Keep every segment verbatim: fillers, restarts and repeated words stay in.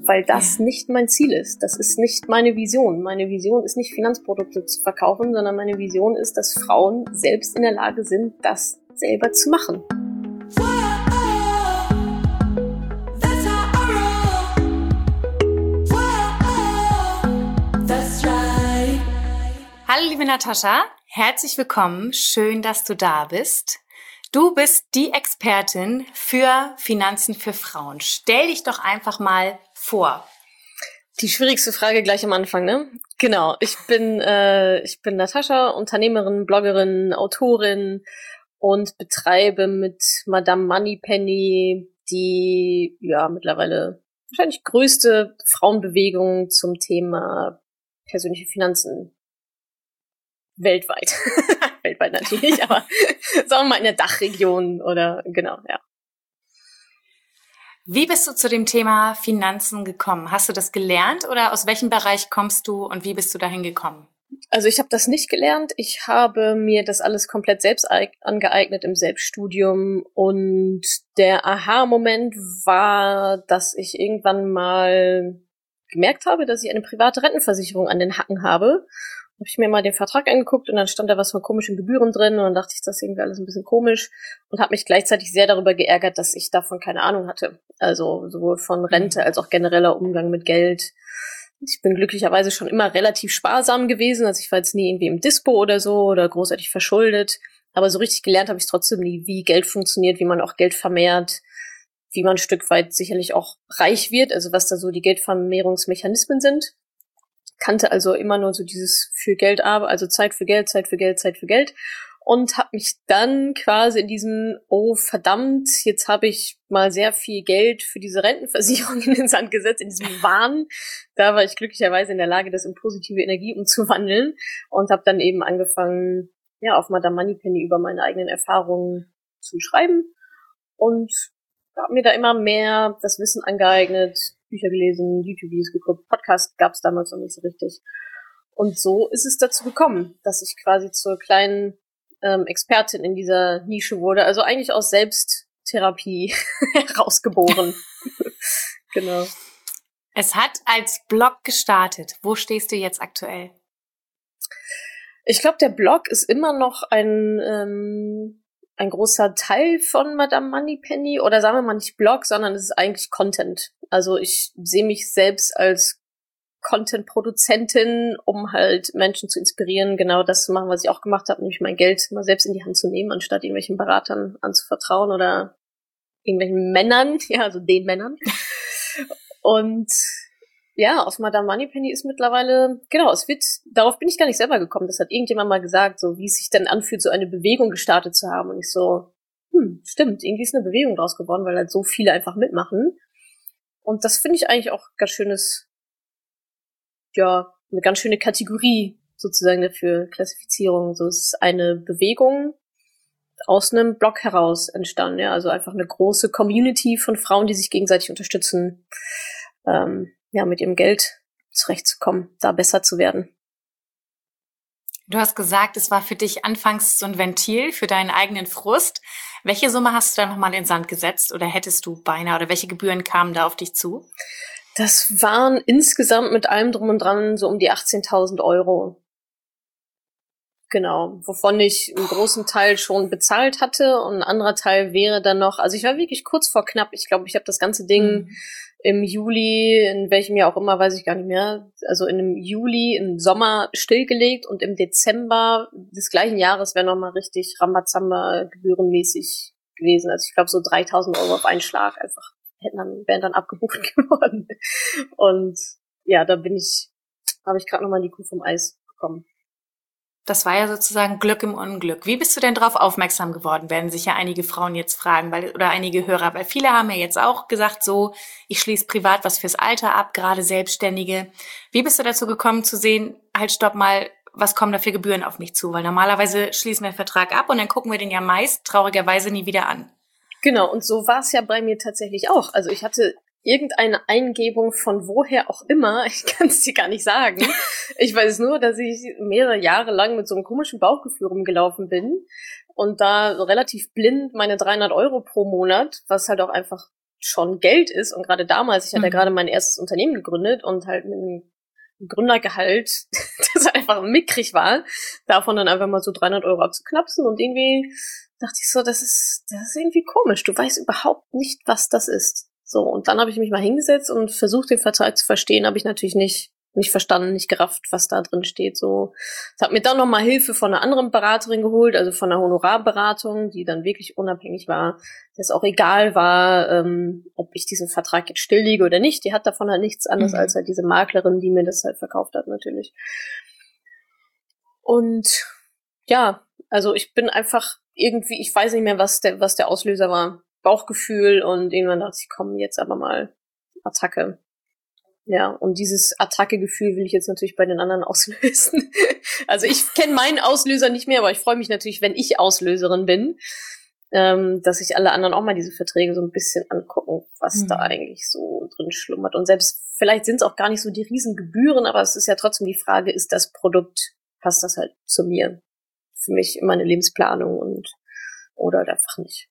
weil das ja. nicht mein Ziel ist. Das ist nicht meine Vision. Meine Vision ist nicht, Finanzprodukte zu verkaufen, sondern meine Vision ist, dass Frauen selbst in der Lage sind, das selber zu machen. Hallo liebe Natascha, herzlich willkommen, schön, dass du da bist. Du bist die Expertin für Finanzen für Frauen. Stell dich doch einfach mal vor. Die schwierigste Frage gleich am Anfang, ne? Genau, ich bin äh, ich bin Natascha, Unternehmerin, Bloggerin, Autorin und betreibe mit Madame Moneypenny die ja mittlerweile wahrscheinlich größte Frauenbewegung zum Thema persönliche Finanzen weltweit. Weltweit natürlich, aber sagen wir mal in der Dachregion oder genau, ja. Wie bist du zu dem Thema Finanzen gekommen? Hast du das gelernt oder aus welchem Bereich kommst du und wie bist du dahin gekommen? Also ich habe das nicht gelernt. Ich habe mir das alles komplett selbst angeeignet im Selbststudium und der Aha-Moment war, dass ich irgendwann mal gemerkt habe, dass ich eine private Rentenversicherung an den Hacken habe. Habe ich mir mal den Vertrag angeguckt und dann stand da was von komischen Gebühren drin und dann dachte ich, das ist irgendwie alles ein bisschen komisch und habe mich gleichzeitig sehr darüber geärgert, dass ich davon keine Ahnung hatte. Also sowohl von Rente als auch genereller Umgang mit Geld. Ich bin glücklicherweise schon immer relativ sparsam gewesen, also ich war jetzt nie irgendwie im Dispo oder so oder großartig verschuldet, aber so richtig gelernt habe ich trotzdem nie, wie Geld funktioniert, wie man auch Geld vermehrt, wie man ein Stück weit sicherlich auch reich wird, also was da so die Geldvermehrungsmechanismen sind. Kannte also immer nur so dieses für Geld, aber also Zeit für Geld, Zeit für Geld, Zeit für Geld und habe mich dann quasi in diesem, oh verdammt, jetzt habe ich mal sehr viel Geld für diese Rentenversicherung in den Sand gesetzt, in diesem Wahn. Da war ich glücklicherweise in der Lage, das in positive Energie umzuwandeln und habe dann eben angefangen, ja, auf Madame Moneypenny über meine eigenen Erfahrungen zu schreiben und habe mir da immer mehr das Wissen angeeignet, Bücher gelesen, YouTube-Videos geguckt, Podcast gab es damals noch nicht so richtig. Und so ist es dazu gekommen, dass ich quasi zur kleinen ähm, Expertin in dieser Nische wurde. Also eigentlich aus Selbsttherapie herausgeboren. Genau. Es hat als Blog gestartet. Wo stehst du jetzt aktuell? Ich glaube, der Blog ist immer noch ein ähm, ein großer Teil von Madame Moneypenny oder sagen wir mal nicht Blog, sondern es ist eigentlich Content. Also ich sehe mich selbst als Content-Produzentin, um halt Menschen zu inspirieren, genau das zu machen, was ich auch gemacht habe, nämlich mein Geld mal selbst in die Hand zu nehmen, anstatt irgendwelchen Beratern anzuvertrauen oder irgendwelchen Männern, ja, also den Männern. Und ja, auf Madame Moneypenny ist mittlerweile, genau, es wird, darauf bin ich gar nicht selber gekommen. Das hat irgendjemand mal gesagt, so wie es sich denn anfühlt, so eine Bewegung gestartet zu haben. Und ich so, hm, stimmt, irgendwie ist eine Bewegung draus geworden, weil halt so viele einfach mitmachen. Und das finde ich eigentlich auch ganz schönes, ja, eine ganz schöne Kategorie sozusagen dafür, Klassifizierung. So, es ist eine Bewegung aus einem Blog heraus entstanden, ja, also einfach eine große Community von Frauen, die sich gegenseitig unterstützen, ähm, ja, mit ihrem Geld zurechtzukommen, da besser zu werden. Du hast gesagt, es war für dich anfangs so ein Ventil für deinen eigenen Frust. Welche Summe hast du da nochmal in den Sand gesetzt oder hättest du beinahe oder welche Gebühren kamen da auf dich zu? Das waren insgesamt mit allem drum und dran so um die achtzehntausend Euro. Genau, wovon ich einen großen Teil schon bezahlt hatte und ein anderer Teil wäre dann noch, also ich war wirklich kurz vor knapp, ich glaube, ich habe das ganze Ding mhm. im Juli, in welchem Jahr auch immer, weiß ich gar nicht mehr, also in dem Juli, im Sommer stillgelegt und im Dezember des gleichen Jahres wäre nochmal richtig Rambazamba gebührenmäßig gewesen. Also ich glaube so dreitausend Euro auf einen Schlag einfach hätten dann, wären dann abgebucht geworden. Und ja, da bin ich, habe ich gerade nochmal die Kuh vom Eis bekommen. Das war ja sozusagen Glück im Unglück. Wie bist du denn darauf aufmerksam geworden, werden sich ja einige Frauen jetzt fragen, weil oder einige Hörer, weil viele haben ja jetzt auch gesagt, so, ich schließe privat was fürs Alter ab, gerade Selbstständige. Wie bist du dazu gekommen zu sehen, halt stopp mal, was kommen da für Gebühren auf mich zu? Weil normalerweise schließen wir den Vertrag ab und dann gucken wir den ja meist traurigerweise nie wieder an. Genau, und so war es ja bei mir tatsächlich auch. Also ich hatte irgendeine Eingebung von woher auch immer, ich kann es dir gar nicht sagen. Ich weiß nur, dass ich mehrere Jahre lang mit so einem komischen Bauchgefühl rumgelaufen bin und da relativ blind meine dreihundert Euro pro Monat, was halt auch einfach schon Geld ist. Und gerade damals, ich hatte mhm. ja gerade mein erstes Unternehmen gegründet und halt mit einem Gründergehalt, das einfach mickrig war, davon dann einfach mal so dreihundert Euro abzuknapsen und irgendwie dachte ich so, das ist, das ist irgendwie komisch. Du weißt überhaupt nicht, was das ist. So, und dann habe ich mich mal hingesetzt und versucht, den Vertrag zu verstehen, habe ich natürlich nicht nicht verstanden, nicht gerafft, was da drin steht. So, ich habe mir dann nochmal Hilfe von einer anderen Beraterin geholt, also von einer Honorarberatung, die dann wirklich unabhängig war, dass auch egal war, ähm, ob ich diesen Vertrag jetzt stilllege oder nicht. Die hat davon halt nichts anderes mhm. als halt diese Maklerin, die mir das halt verkauft hat, natürlich. Und ja, also ich bin einfach irgendwie, ich weiß nicht mehr, was der, was der Auslöser war. Bauchgefühl und irgendwann dachte ich, komm, jetzt aber mal Attacke. Ja, und dieses Attacke-Gefühl will ich jetzt natürlich bei den anderen auslösen. Also ich kenne meinen Auslöser nicht mehr, aber ich freue mich natürlich, wenn ich Auslöserin bin, ähm, dass sich alle anderen auch mal diese Verträge so ein bisschen angucken, was mhm. da eigentlich so drin schlummert. Und selbst, vielleicht sind es auch gar nicht so die Riesengebühren, aber es ist ja trotzdem die Frage, ist das Produkt, passt das halt zu mir? Für mich in meine Lebensplanung und oder halt einfach nicht.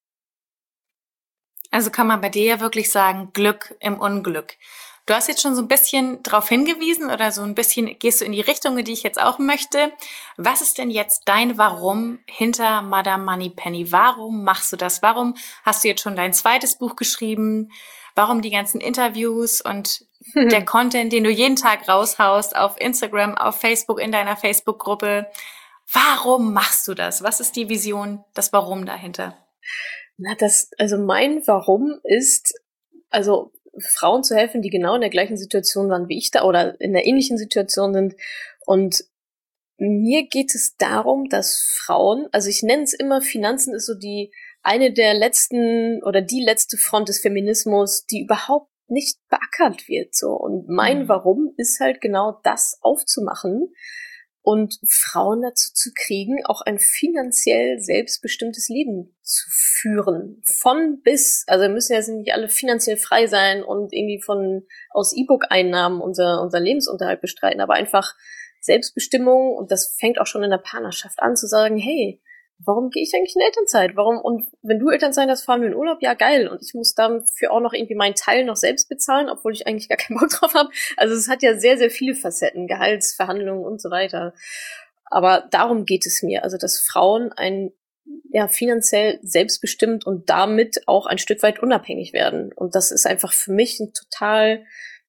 Also kann man bei dir ja wirklich sagen, Glück im Unglück. Du hast jetzt schon so ein bisschen drauf hingewiesen oder so ein bisschen gehst du in die Richtung, in die ich jetzt auch möchte. Was ist denn jetzt dein Warum hinter Madame Moneypenny? Warum machst du das? Warum hast du jetzt schon dein zweites Buch geschrieben? Warum die ganzen Interviews und der Content, den du jeden Tag raushaust auf Instagram, auf Facebook, in deiner Facebook-Gruppe? Warum machst du das? Was ist die Vision, das Warum dahinter? Na, das, also mein Warum ist, also Frauen zu helfen, die genau in der gleichen Situation waren wie ich da oder in einer ähnlichen Situation sind. Und mir geht es darum, dass Frauen, also ich nenne es immer, Finanzen ist so die eine der letzten oder die letzte Front des Feminismus, die überhaupt nicht beackert wird. So. Und mein mhm. Warum ist halt genau das aufzumachen und Frauen dazu zu kriegen, auch ein finanziell selbstbestimmtes Leben zu führen. Von bis, also wir müssen ja nicht alle finanziell frei sein und irgendwie von aus E-Book-Einnahmen unser, unser Lebensunterhalt bestreiten, aber einfach Selbstbestimmung, und das fängt auch schon in der Partnerschaft an, zu sagen, hey, warum gehe ich eigentlich in Elternzeit? Warum? Und wenn du Elternzeit hast, fahren wir in Urlaub? Ja, geil. Und ich muss dafür auch noch irgendwie meinen Teil noch selbst bezahlen, obwohl ich eigentlich gar keinen Bock drauf habe. Also es hat ja sehr, sehr viele Facetten, Gehaltsverhandlungen und so weiter. Aber darum geht es mir. Also dass Frauen ein ja finanziell selbstbestimmt und damit auch ein Stück weit unabhängig werden. Und das ist einfach für mich ein total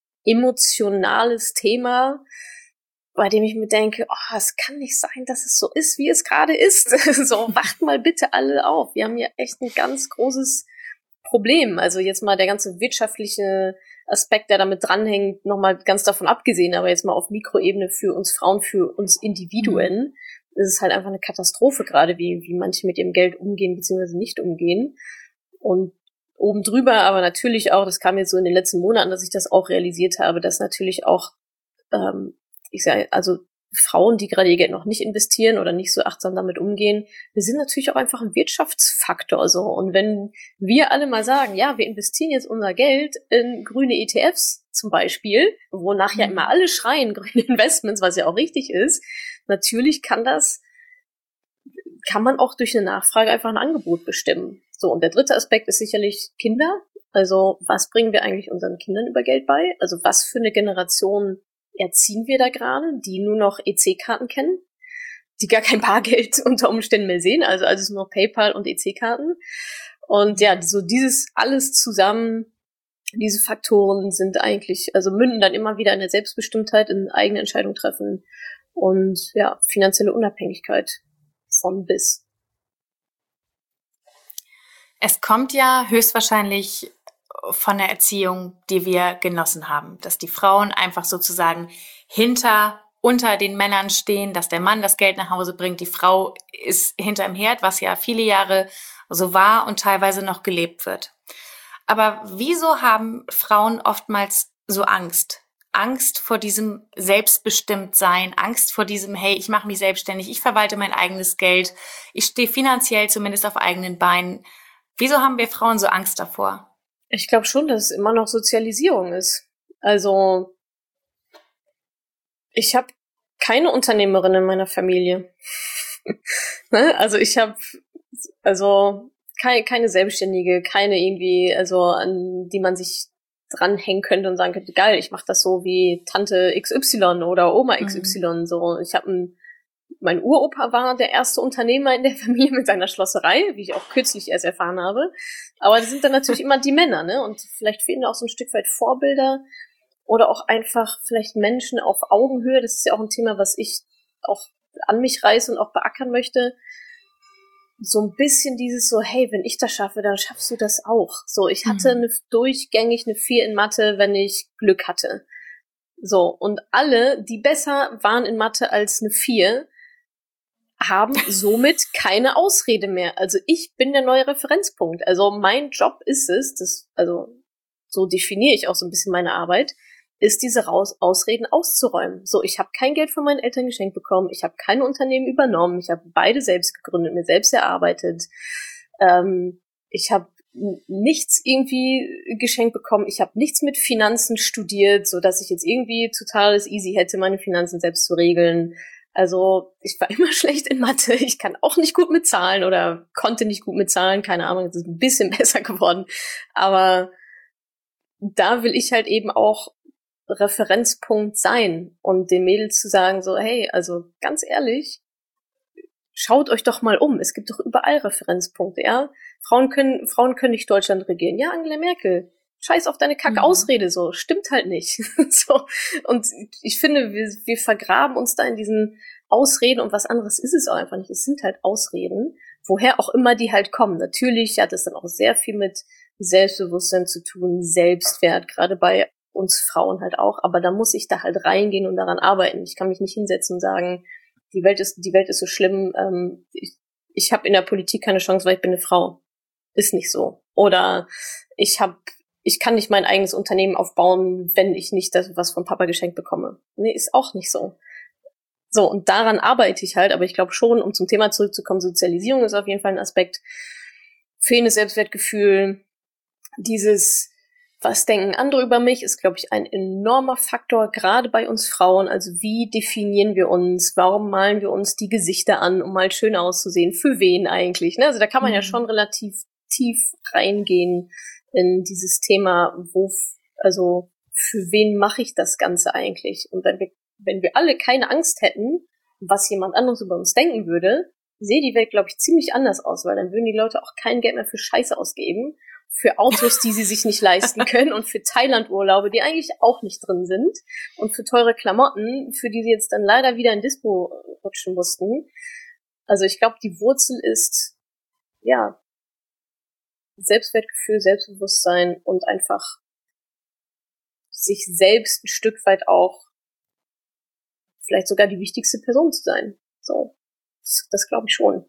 emotionales Thema, bei dem ich mir denke, oh, es kann nicht sein, dass es so ist, wie es gerade ist. So, wacht mal bitte alle auf. Wir haben hier echt ein ganz großes Problem. Also jetzt mal der ganze wirtschaftliche Aspekt, der damit dranhängt, nochmal ganz davon abgesehen, aber jetzt mal auf Mikroebene für uns Frauen, für uns Individuen, mhm. ist es halt einfach eine Katastrophe gerade, wie, wie manche mit ihrem Geld umgehen, beziehungsweise nicht umgehen. Und oben drüber aber natürlich auch, das kam jetzt so in den letzten Monaten, dass ich das auch realisiert habe, dass natürlich auch ähm, ich sage, also Frauen, die gerade ihr Geld noch nicht investieren oder nicht so achtsam damit umgehen, wir sind natürlich auch einfach ein Wirtschaftsfaktor so. Und wenn wir alle mal sagen, ja, wir investieren jetzt unser Geld in grüne E T Fs zum Beispiel, wonach mhm. ja immer alle schreien, grüne Investments, was ja auch richtig ist, natürlich kann das, kann man auch durch eine Nachfrage einfach ein Angebot bestimmen. So, und der dritte Aspekt ist sicherlich Kinder. Also, was bringen wir eigentlich unseren Kindern über Geld bei? Also, was für eine Generation erziehen wir da gerade, die nur noch E C-Karten kennen, die gar kein Bargeld unter Umständen mehr sehen, also alles nur noch PayPal und E C-Karten. Und ja, so dieses alles zusammen, diese Faktoren sind eigentlich, also münden dann immer wieder in der Selbstbestimmtheit, in eigene Entscheidungen treffen und ja, finanzielle Unabhängigkeit von bis. Es kommt ja höchstwahrscheinlich von der Erziehung, die wir genossen haben, dass die Frauen einfach sozusagen hinter, unter den Männern stehen, dass der Mann das Geld nach Hause bringt, die Frau ist hinterm Herd, was ja viele Jahre so war und teilweise noch gelebt wird. Aber wieso haben Frauen oftmals so Angst? Angst vor diesem Selbstbestimmtsein, Angst vor diesem, hey, ich mache mich selbstständig, ich verwalte mein eigenes Geld, ich stehe finanziell zumindest auf eigenen Beinen. Wieso haben wir Frauen so Angst davor? Ich glaube schon, dass es immer noch Sozialisierung ist. Also ich habe keine Unternehmerin in meiner Familie. Ne? Also ich habe, also keine, keine Selbstständige, keine irgendwie, also an die man sich dranhängen könnte und sagen könnte, geil, ich mache das so wie Tante X Y oder Oma X Y. Mhm. So, ich habe ein Mein Uropa war der erste Unternehmer in der Familie mit seiner Schlosserei, wie ich auch kürzlich erst erfahren habe. Aber das sind dann natürlich immer die Männer, ne? Und vielleicht fehlen da auch so ein Stück weit Vorbilder oder auch einfach vielleicht Menschen auf Augenhöhe. Das ist ja auch ein Thema, was ich auch an mich reiße und auch beackern möchte. So ein bisschen dieses so, hey, wenn ich das schaffe, dann schaffst du das auch. So, ich hatte mhm. eine, durchgängig eine vier in Mathe, wenn ich Glück hatte. So, und alle, die besser waren in Mathe als eine vier, haben somit keine Ausrede mehr. Also ich bin der neue Referenzpunkt. Also mein Job ist es, das, also so definiere ich auch so ein bisschen meine Arbeit, ist diese Raus- Ausreden auszuräumen. So, ich habe kein Geld von meinen Eltern geschenkt bekommen, ich habe keine Unternehmen übernommen, ich habe beide selbst gegründet, mir selbst erarbeitet. Ähm, ich habe nichts irgendwie geschenkt bekommen, ich habe nichts mit Finanzen studiert, so dass ich jetzt irgendwie totales easy hätte, meine Finanzen selbst zu regeln. Also ich war immer schlecht in Mathe, ich kann auch nicht gut mit Zahlen oder konnte nicht gut mit Zahlen, keine Ahnung, es ist ein bisschen besser geworden. Aber da will ich halt eben auch Referenzpunkt sein und den Mädels zu sagen so, hey, also ganz ehrlich, schaut euch doch mal um, es gibt doch überall Referenzpunkte, ja. Frauen können, Frauen können nicht Deutschland regieren. Ja, Angela Merkel. Scheiß auf deine Kack-Ausrede, so. Stimmt halt nicht. So. Und ich finde, wir, wir vergraben uns da in diesen Ausreden und was anderes ist es auch einfach nicht. Es sind halt Ausreden, woher auch immer die halt kommen. Natürlich hat es dann auch sehr viel mit Selbstbewusstsein zu tun, Selbstwert, gerade bei uns Frauen halt auch. Aber da muss ich da halt reingehen und daran arbeiten. Ich kann mich nicht hinsetzen und sagen, die Welt ist, die Welt ist so schlimm, ähm, ich, ich habe in der Politik keine Chance, weil ich bin eine Frau. Ist nicht so. Oder ich habe ich kann nicht mein eigenes Unternehmen aufbauen, wenn ich nicht das was von Papa geschenkt bekomme. Nee, ist auch nicht so. So, und daran arbeite ich halt, aber ich glaube schon, um zum Thema zurückzukommen, Sozialisierung ist auf jeden Fall ein Aspekt. Fehlendes Selbstwertgefühl, dieses, was denken andere über mich, ist, glaube ich, ein enormer Faktor, gerade bei uns Frauen. Also wie definieren wir uns? Warum malen wir uns die Gesichter an, um mal schön auszusehen? Für wen eigentlich? Ne? Also da kann man mhm. ja schon relativ tief reingehen in dieses Thema, wo, also für wen mache ich das Ganze eigentlich? Und wenn wir, wenn wir alle keine Angst hätten, was jemand anderes über uns denken würde, sähe die Welt, glaube ich, ziemlich anders aus, weil dann würden die Leute auch kein Geld mehr für Scheiße ausgeben, für Autos, die sie sich nicht leisten können und für Thailand-Urlaube, die eigentlich auch nicht drin sind und für teure Klamotten, für die sie jetzt dann leider wieder in Dispo rutschen mussten. Also ich glaube, die Wurzel ist, ja, Selbstwertgefühl, Selbstbewusstsein und einfach sich selbst ein Stück weit auch vielleicht sogar die wichtigste Person zu sein. So, das, das glaube ich schon.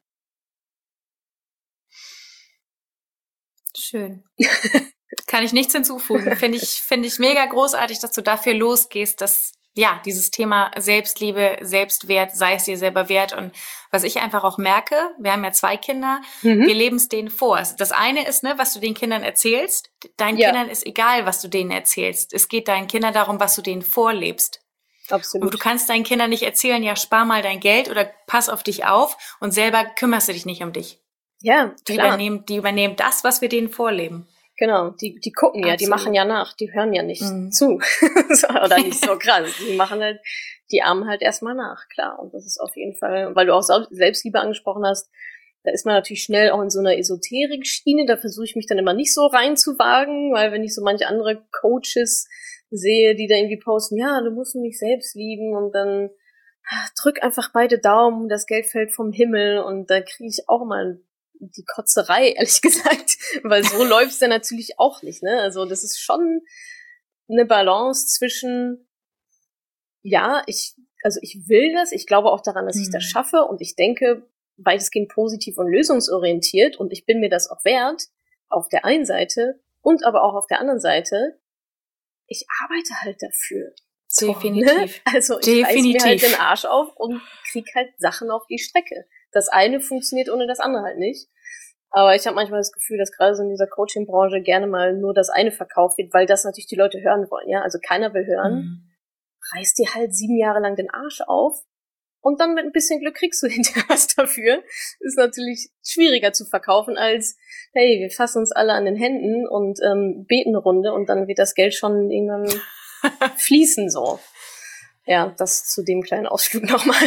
Schön. Kann ich nichts hinzufügen. Finde ich, finde ich mega großartig, dass du dafür losgehst, dass ja, dieses Thema Selbstliebe, Selbstwert, sei es dir selber wert. Und was ich einfach auch merke, wir haben ja zwei Kinder, mhm. wir leben es denen vor. Das eine ist, ne, was du den Kindern erzählst. Deinen ja. Kindern ist egal, was du denen erzählst. Es geht deinen Kindern darum, was du denen vorlebst. Absolut. Und du kannst deinen Kindern nicht erzählen, ja, spar mal dein Geld oder pass auf dich auf und selber kümmerst du dich nicht um dich. Ja, die klar. übernehmen, die übernehmen das, was wir denen vorleben. Genau, die die gucken ja, Absolut. Die machen ja nach, die hören ja nicht mhm. zu. Oder nicht so krass. Die machen halt, die ahmen halt erstmal nach, klar. Und das ist auf jeden Fall, weil du auch Selbstliebe angesprochen hast, da ist man natürlich schnell auch in so einer Esoterik-Schiene, da versuche ich mich dann immer nicht so reinzuwagen, weil wenn ich so manche andere Coaches sehe, die da irgendwie posten, ja, du musst dich selbst lieben und dann ach, drück einfach beide Daumen, das Geld fällt vom Himmel und da kriege ich auch mal die Kotzerei, ehrlich gesagt, weil so läuft's dann natürlich auch nicht, ne? Also das ist schon eine Balance zwischen, ja, ich, also ich will das, ich glaube auch daran, dass mhm. ich das schaffe und ich denke weitestgehend positiv und lösungsorientiert und ich bin mir das auch wert, auf der einen Seite und aber auch auf der anderen Seite, ich arbeite halt dafür. So, Definitiv. Ne? Also ich Definitiv. reiß mir halt den Arsch auf und krieg halt Sachen auf die Strecke. Das eine funktioniert ohne das andere halt nicht. Aber ich habe manchmal das Gefühl, dass gerade so in dieser Coaching-Branche gerne mal nur das eine verkauft wird, weil das natürlich die Leute hören wollen. Ja, also keiner will hören. Mhm. Reiß dir halt sieben Jahre lang den Arsch auf und dann mit ein bisschen Glück kriegst du hinterher was dafür. Ist natürlich schwieriger zu verkaufen als, hey, wir fassen uns alle an den Händen und ähm, beten eine Runde und dann wird das Geld schon irgendwann fließen so. Ja, das zu dem kleinen Ausflug nochmal.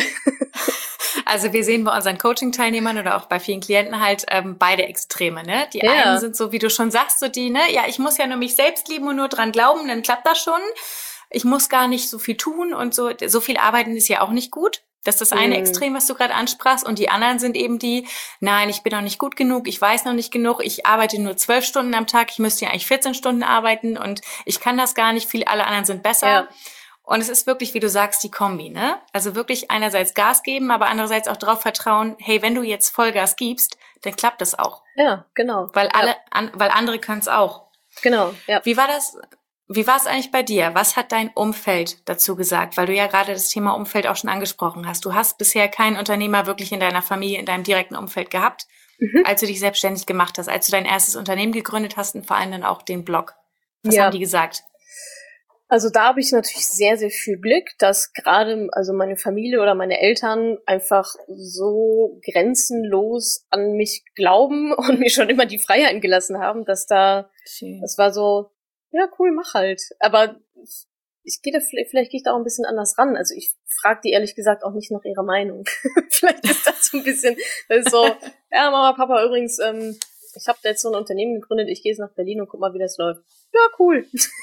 Also wir sehen bei unseren Coaching-Teilnehmern oder auch bei vielen Klienten halt ähm, beide Extreme, ne? Die ja. einen sind so, wie du schon sagst, so die, ne? Ja, ich muss ja nur mich selbst lieben und nur dran glauben, dann klappt das schon. Ich muss gar nicht so viel tun und so. So viel arbeiten ist ja auch nicht gut. Das ist das eine Mhm. Extrem, was du gerade ansprachst. Und die anderen sind eben die, nein, ich bin noch nicht gut genug, ich weiß noch nicht genug, ich arbeite nur zwölf Stunden am Tag, ich müsste ja eigentlich vierzehn Stunden arbeiten und ich kann das gar nicht, viele, alle anderen sind besser. Ja. Und es ist wirklich, wie du sagst, die Kombi, ne? Also wirklich einerseits Gas geben, aber andererseits auch darauf vertrauen, hey, wenn du jetzt Vollgas gibst, dann klappt das auch. Ja, genau. Weil alle, ja. an, weil andere können es auch. Genau, ja. Wie war das, wie war es eigentlich bei dir? Was hat dein Umfeld dazu gesagt? Weil du ja gerade das Thema Umfeld auch schon angesprochen hast. Du hast bisher keinen Unternehmer wirklich in deiner Familie, in deinem direkten Umfeld gehabt, mhm. als du dich selbstständig gemacht hast, als du dein erstes Unternehmen gegründet hast und vor allem dann auch den Blog. Was ja. haben die gesagt? Also da habe ich natürlich sehr, sehr viel Glück, dass gerade also meine Familie oder meine Eltern einfach so grenzenlos an mich glauben und mir schon immer die Freiheiten gelassen haben, dass da, Schön. Das war so, ja cool, mach halt. Aber ich, ich gehe da, vielleicht, vielleicht gehe ich da auch ein bisschen anders ran. Also ich frage die ehrlich gesagt auch nicht nach ihrer Meinung. Vielleicht ist das so ein bisschen, das ist so, ja Mama, Papa, übrigens, ähm, ich habe jetzt so ein Unternehmen gegründet, ich gehe jetzt nach Berlin und guck mal, wie das läuft. Ja, cool.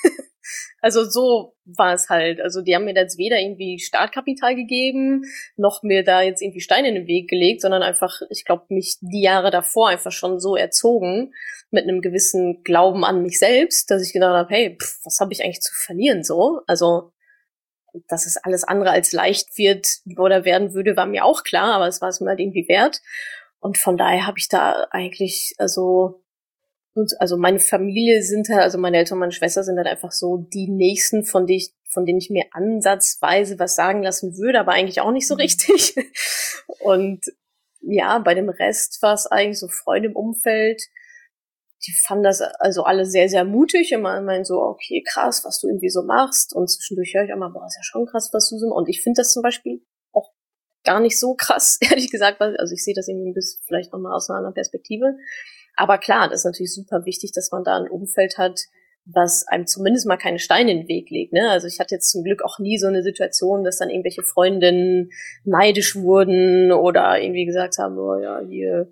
Also so war es halt. Also die haben mir da jetzt weder irgendwie Startkapital gegeben, noch mir da jetzt irgendwie Steine in den Weg gelegt, sondern einfach, ich glaube, mich die Jahre davor einfach schon so erzogen, mit einem gewissen Glauben an mich selbst, dass ich gedacht habe, hey, pff, was habe ich eigentlich zu verlieren so? Also, dass es alles andere als leicht wird oder werden würde, war mir auch klar, aber es war es mir halt irgendwie wert. Und von daher habe ich da eigentlich, also also meine Familie sind halt, also meine Eltern und meine Schwester sind halt einfach so die Nächsten, von denen ich, von denen ich mir ansatzweise was sagen lassen würde, aber eigentlich auch nicht so richtig. Und ja, bei dem Rest war es eigentlich so Freunde im Umfeld, die fanden das also alle sehr, sehr mutig. Immer meinen so, okay, krass, was du irgendwie so machst. Und zwischendurch höre ich auch mal, boah, ist ja schon krass, was du so machst. Und ich finde das zum Beispiel auch gar nicht so krass, ehrlich gesagt, weil, also ich sehe das irgendwie ein bisschen vielleicht nochmal aus einer anderen Perspektive. Aber klar, das ist natürlich super wichtig, dass man da ein Umfeld hat, was einem zumindest mal keine Steine in den Weg legt, ne? Also ich hatte jetzt zum Glück auch nie so eine Situation, dass dann irgendwelche Freundinnen neidisch wurden oder irgendwie gesagt haben, oh ja, hier,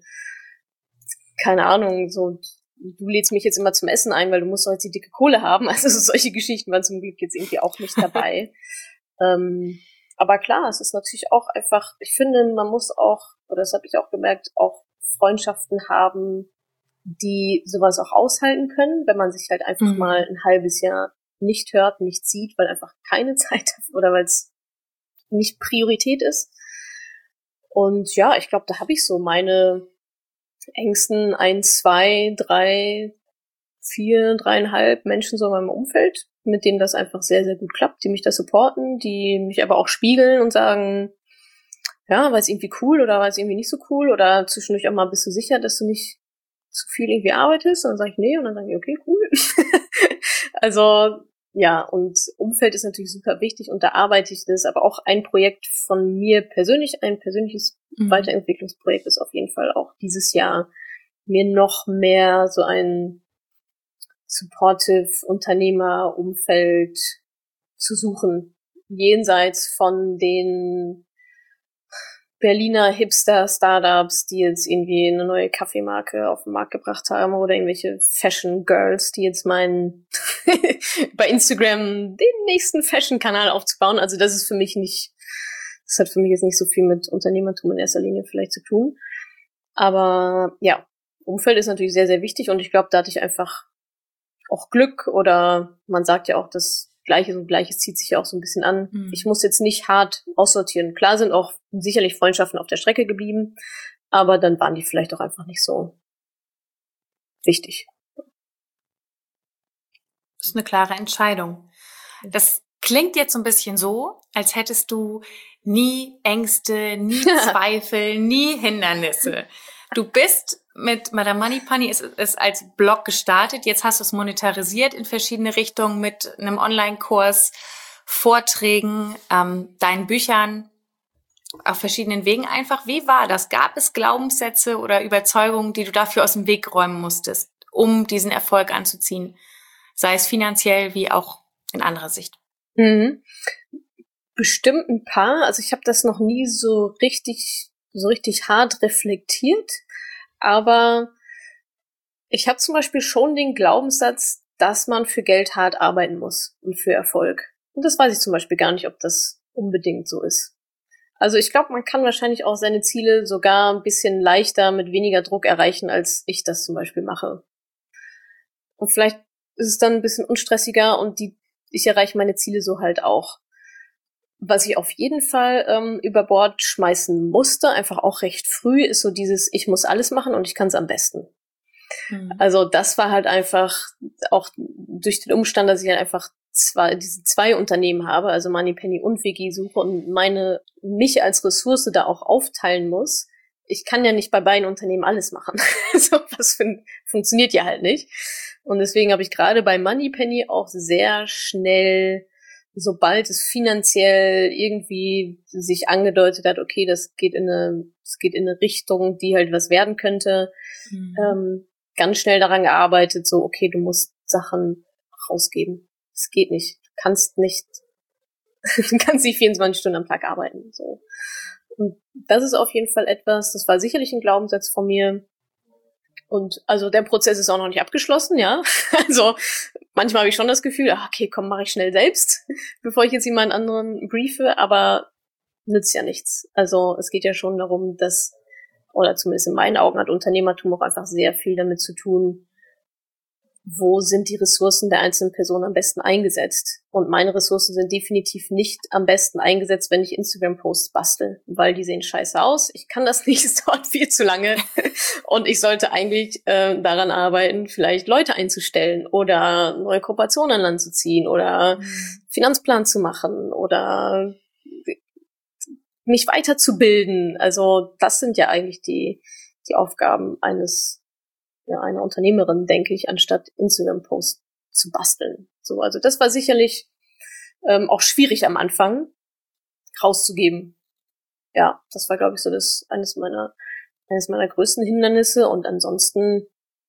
keine Ahnung, so, du lädst mich jetzt immer zum Essen ein, weil du musst doch jetzt die dicke Kohle haben. Also so solche Geschichten waren zum Glück jetzt irgendwie auch nicht dabei. ähm, aber klar, es ist natürlich auch einfach, ich finde, man muss auch, oder das habe ich auch gemerkt, auch Freundschaften haben, die sowas auch aushalten können, wenn man sich halt einfach mhm. mal ein halbes Jahr nicht hört, nicht sieht, weil einfach keine Zeit oder weil es nicht Priorität ist. Und ja, ich glaube, da habe ich so meine engsten ein, zwei, drei, vier, dreieinhalb Menschen so in meinem Umfeld, mit denen das einfach sehr, sehr gut klappt, die mich da supporten, die mich aber auch spiegeln und sagen, ja, war es irgendwie cool oder war es irgendwie nicht so cool oder zwischendurch auch mal, bist du sicher, dass du nicht zu viel irgendwie arbeitest? Und dann sage ich, nee, und dann sage ich, okay, cool. Also, ja, und Umfeld ist natürlich super wichtig und da arbeite ich, das ist aber auch ein Projekt von mir persönlich, ein persönliches mhm. Weiterentwicklungsprojekt ist auf jeden Fall auch dieses Jahr, mir noch mehr so ein supportive Unternehmerumfeld zu suchen, jenseits von den Berliner Hipster-Startups, die jetzt irgendwie eine neue Kaffeemarke auf den Markt gebracht haben oder irgendwelche Fashion-Girls, die jetzt meinen, bei Instagram den nächsten Fashion-Kanal aufzubauen. Also das ist für mich nicht, das hat für mich jetzt nicht so viel mit Unternehmertum in erster Linie vielleicht zu tun. Aber ja, Umfeld ist natürlich sehr, sehr wichtig und ich glaube, da hatte ich einfach auch Glück oder man sagt ja auch, dass Gleiches und Gleiches zieht sich ja auch so ein bisschen an. Mhm. Ich muss jetzt nicht hart aussortieren. Klar sind auch sicherlich Freundschaften auf der Strecke geblieben, aber dann waren die vielleicht auch einfach nicht so wichtig. Das ist eine klare Entscheidung. Das klingt jetzt so ein bisschen so, als hättest du nie Ängste, nie Zweifel, nie Hindernisse. Du bist mit Madame Moneypenny ist, ist als Blog gestartet. Jetzt hast du es monetarisiert in verschiedene Richtungen mit einem Online-Kurs, Vorträgen, ähm, deinen Büchern. auf verschiedenen Wegen einfach. Wie war das? Gab es Glaubenssätze oder Überzeugungen, die du dafür aus dem Weg räumen musstest, um diesen Erfolg anzuziehen? Sei es finanziell wie auch in anderer Sicht. Mhm. Bestimmt ein paar. Also ich habe das noch nie so richtig, so richtig hart reflektiert. Aber ich habe zum Beispiel schon den Glaubenssatz, dass man für Geld hart arbeiten muss und für Erfolg. Und das weiß ich zum Beispiel gar nicht, ob das unbedingt so ist. Also ich glaube, man kann wahrscheinlich auch seine Ziele sogar ein bisschen leichter mit weniger Druck erreichen, als ich das zum Beispiel mache. Und vielleicht ist es dann ein bisschen unstressiger und die, ich erreiche meine Ziele so halt auch. Was ich auf jeden Fall ähm, über Bord schmeißen musste, einfach auch recht früh, ist so dieses, ich muss alles machen und ich kann es am besten. Mhm. Also das war halt einfach auch durch den Umstand, dass ich halt einfach zwei, diese zwei Unternehmen habe, also Moneypenny und Wiki suche und meine, mich als Ressource da auch aufteilen muss. Ich kann ja nicht bei beiden Unternehmen alles machen. So was fun- funktioniert ja halt nicht. Und deswegen habe ich gerade bei Moneypenny auch sehr schnell, sobald es finanziell irgendwie sich angedeutet hat, okay, das geht in eine, das geht in eine Richtung, die halt was werden könnte, mhm. ähm, ganz schnell daran gearbeitet, so, okay, du musst Sachen rausgeben. Es geht nicht. Du kannst nicht, du kannst nicht vierundzwanzig Stunden am Tag arbeiten, so. Und das ist auf jeden Fall etwas, das war sicherlich ein Glaubenssatz von mir. Und also der Prozess ist auch noch nicht abgeschlossen, ja. Also manchmal habe ich schon das Gefühl, ach, okay, komm, mache ich schnell selbst, bevor ich jetzt jemand anderen briefe, aber nützt ja nichts. Also es geht ja schon darum, dass, oder zumindest in meinen Augen hat Unternehmertum auch einfach sehr viel damit zu tun, wo sind die Ressourcen der einzelnen Person am besten eingesetzt. Und meine Ressourcen sind definitiv nicht am besten eingesetzt, wenn ich Instagram-Posts bastel, weil die sehen scheiße aus. Ich kann das nicht, es dauert viel zu lange. Und ich sollte eigentlich äh, daran arbeiten, vielleicht Leute einzustellen oder neue Kooperationen an Land zu ziehen oder Finanzplan zu machen oder mich weiterzubilden. Also das sind ja eigentlich die, die Aufgaben eines ja, einer Unternehmerin, denke ich, anstatt Instagram-Posts zu basteln. So, also das war sicherlich ähm, auch schwierig am Anfang rauszugeben. Ja, das war, glaube ich, so das eines meiner eines meiner größten Hindernisse. Und ansonsten,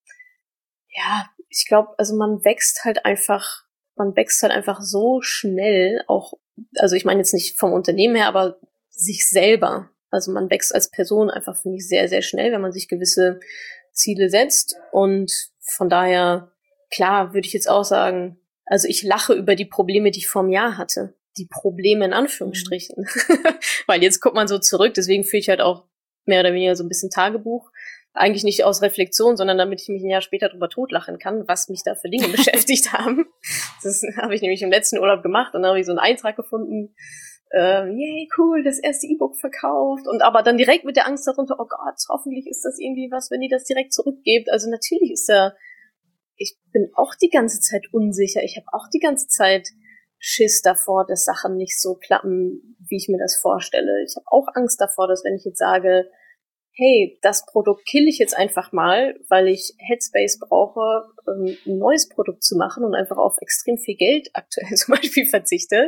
ja, ich glaube, also man wächst halt einfach, man wächst halt einfach so schnell, auch, also ich meine jetzt nicht vom Unternehmen her, aber sich selber. Also man wächst als Person einfach, finde ich, sehr, sehr schnell, wenn man sich gewisse Ziele setzt. Und von daher, klar, würde ich jetzt auch sagen, also ich lache über die Probleme, die ich vor einem Jahr hatte. Die Probleme in Anführungsstrichen. Mhm. Weil jetzt guckt man so zurück, deswegen führe ich halt auch mehr oder weniger so ein bisschen Tagebuch. Eigentlich nicht aus Reflexion, sondern damit ich mich ein Jahr später drüber totlachen kann, was mich da für Dinge beschäftigt haben. Das habe ich nämlich im letzten Urlaub gemacht und dann habe ich so einen Eintrag gefunden, äh, yay, cool, das erste E-Book verkauft und aber dann direkt mit der Angst darunter, oh Gott, hoffentlich ist das irgendwie was, wenn die das direkt zurückgebt. Also natürlich ist da, ich bin auch die ganze Zeit unsicher, ich habe auch die ganze Zeit Schiss davor, dass Sachen nicht so klappen, wie ich mir das vorstelle. Ich habe auch Angst davor, dass wenn ich jetzt sage, hey, das Produkt kill ich jetzt einfach mal, weil ich Headspace brauche, um ein neues Produkt zu machen und einfach auf extrem viel Geld aktuell zum Beispiel verzichte,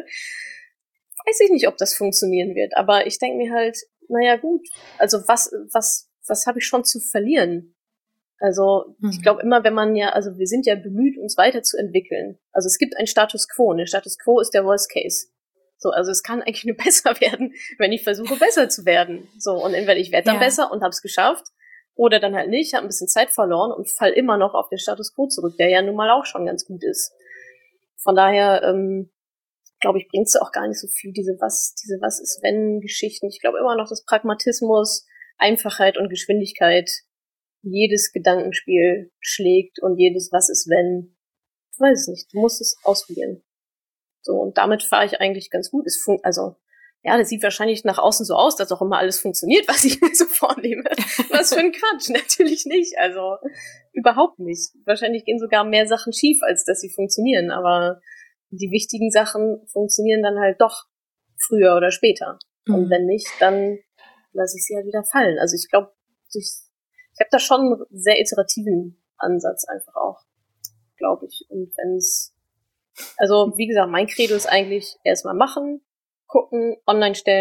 weiß ich nicht, ob das funktionieren wird. Aber ich denke mir halt, naja gut, also was, was, was habe ich schon zu verlieren? Also mhm. ich glaube immer, wenn man ja, also wir sind ja bemüht, uns weiterzuentwickeln. Also es gibt einen Status Quo und der Status Quo ist der Worst Case. So, also es kann eigentlich nur besser werden, wenn ich versuche, besser zu werden. So, und entweder ich werde dann ja. besser und hab's geschafft, oder dann halt nicht, habe ein bisschen Zeit verloren und fall immer noch auf den Status Quo zurück, der ja nun mal auch schon ganz gut ist. Von daher, ähm, glaube ich, bringt's auch gar nicht so viel, diese was, diese was ist wenn Geschichten. Ich glaube immer noch, dass Pragmatismus, Einfachheit und Geschwindigkeit jedes Gedankenspiel schlägt und jedes was ist wenn. Ich weiß es nicht, du musst es ausprobieren. So, und damit fahre ich eigentlich ganz gut. Es fun- also, ja, das sieht wahrscheinlich nach außen so aus, dass auch immer alles funktioniert, was ich mir so vornehme. Was für ein Quatsch, natürlich nicht. Also, überhaupt nicht. Wahrscheinlich gehen sogar mehr Sachen schief, als dass sie funktionieren. Aber die wichtigen Sachen funktionieren dann halt doch früher oder später. Mhm. Und wenn nicht, dann lasse ich sie halt wieder fallen. Also ich glaube, ich, ich habe da schon einen sehr iterativen Ansatz einfach auch, glaube ich. Und wenn es Also, wie gesagt, mein Credo ist eigentlich erstmal machen, gucken, online stellen,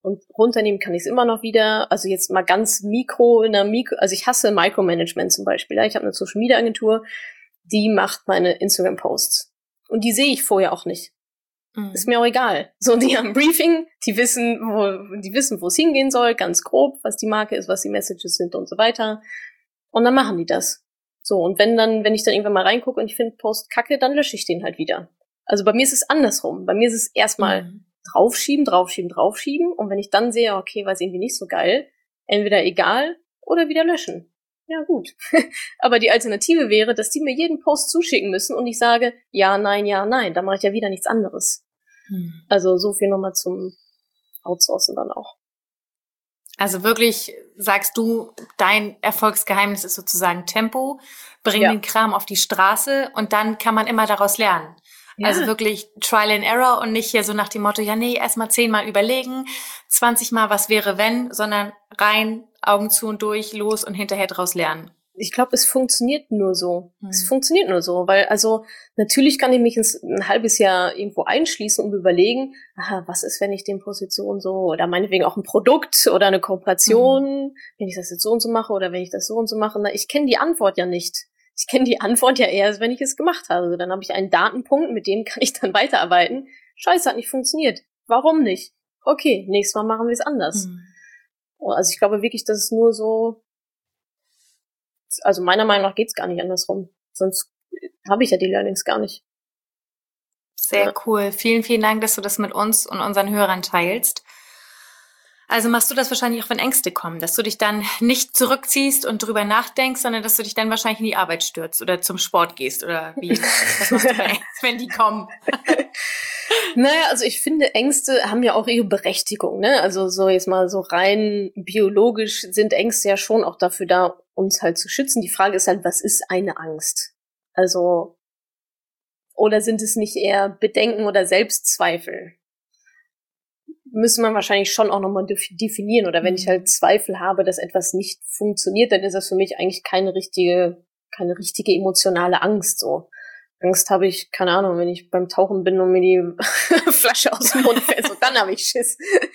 Und runternehmen kann ich es immer noch wieder. Also jetzt mal ganz mikro in der Mikro, also ich hasse Micromanagement zum Beispiel. Ja? Ich habe eine Social Media Agentur, die macht meine Instagram-Posts. Und die sehe ich vorher auch nicht. Mhm. Ist mir auch egal. So, die haben ein Briefing, die wissen, wo, die wissen, wo es hingehen soll, ganz grob, was die Marke ist, was die Messages sind und so weiter. Und dann machen die das. So, und wenn dann, wenn ich dann irgendwann mal reingucke und ich finde Post kacke, dann lösche ich den halt wieder. Also bei mir ist es andersrum. Bei mir ist es erstmal mhm. draufschieben, draufschieben, draufschieben. Und wenn ich dann sehe, okay, war es irgendwie nicht so geil, entweder egal oder wieder löschen. Ja, gut. Aber die Alternative wäre, dass die mir jeden Post zuschicken müssen und ich sage, ja, nein, ja, nein. Dann mache ich ja wieder nichts anderes. Mhm. Also so viel nochmal zum Outsourcen dann auch. Also wirklich sagst du, dein Erfolgsgeheimnis ist sozusagen Tempo, bring ja. den Kram auf die Straße und dann kann man immer daraus lernen. Ja. Also wirklich Trial and Error und nicht hier so nach dem Motto, ja nee, erstmal zehnmal überlegen, zwanzig Mal was wäre wenn, sondern rein, Augen zu und durch, los und hinterher draus lernen. Ich glaube, es funktioniert nur so. Hm. Es funktioniert nur so, weil also natürlich kann ich mich ins, ein halbes Jahr irgendwo einschließen und überlegen, aha, was ist, wenn ich den Position so, oder meinetwegen auch ein Produkt oder eine Kooperation, hm. wenn ich das jetzt so und so mache oder wenn ich das so und so mache. Na, ich kenne die Antwort ja nicht. Ich kenne die Antwort ja erst, wenn ich es gemacht habe. Also dann habe ich einen Datenpunkt, mit dem kann ich dann weiterarbeiten. Scheiße, hat nicht funktioniert. Warum nicht? Okay, nächstes Mal machen wir es anders. Hm. Also ich glaube wirklich, dass es nur so, also meiner Meinung nach geht's gar nicht andersrum. Sonst habe ich ja die Learnings gar nicht. Sehr ja. cool. Vielen, vielen Dank, dass du das mit uns und unseren Hörern teilst. Also machst du das wahrscheinlich auch, wenn Ängste kommen, dass du dich dann nicht zurückziehst und drüber nachdenkst, sondern dass du dich dann wahrscheinlich in die Arbeit stürzt oder zum Sport gehst oder wie? Was machst du bei Ängsten, wenn die kommen? Naja, also ich finde, Ängste haben ja auch ihre Berechtigung, ne? Also so jetzt mal so rein biologisch sind Ängste ja schon auch dafür da, uns halt zu schützen. Die Frage ist halt, was ist eine Angst? Also, oder sind es nicht eher Bedenken oder Selbstzweifel? Müsste man wahrscheinlich schon auch nochmal definieren. Oder wenn ich halt Zweifel habe, dass etwas nicht funktioniert, dann ist das für mich eigentlich keine richtige, keine richtige emotionale Angst, so. Angst habe ich, keine Ahnung, wenn ich beim Tauchen bin und mir die Flasche aus dem Mund fällt, so, dann habe ich Schiss.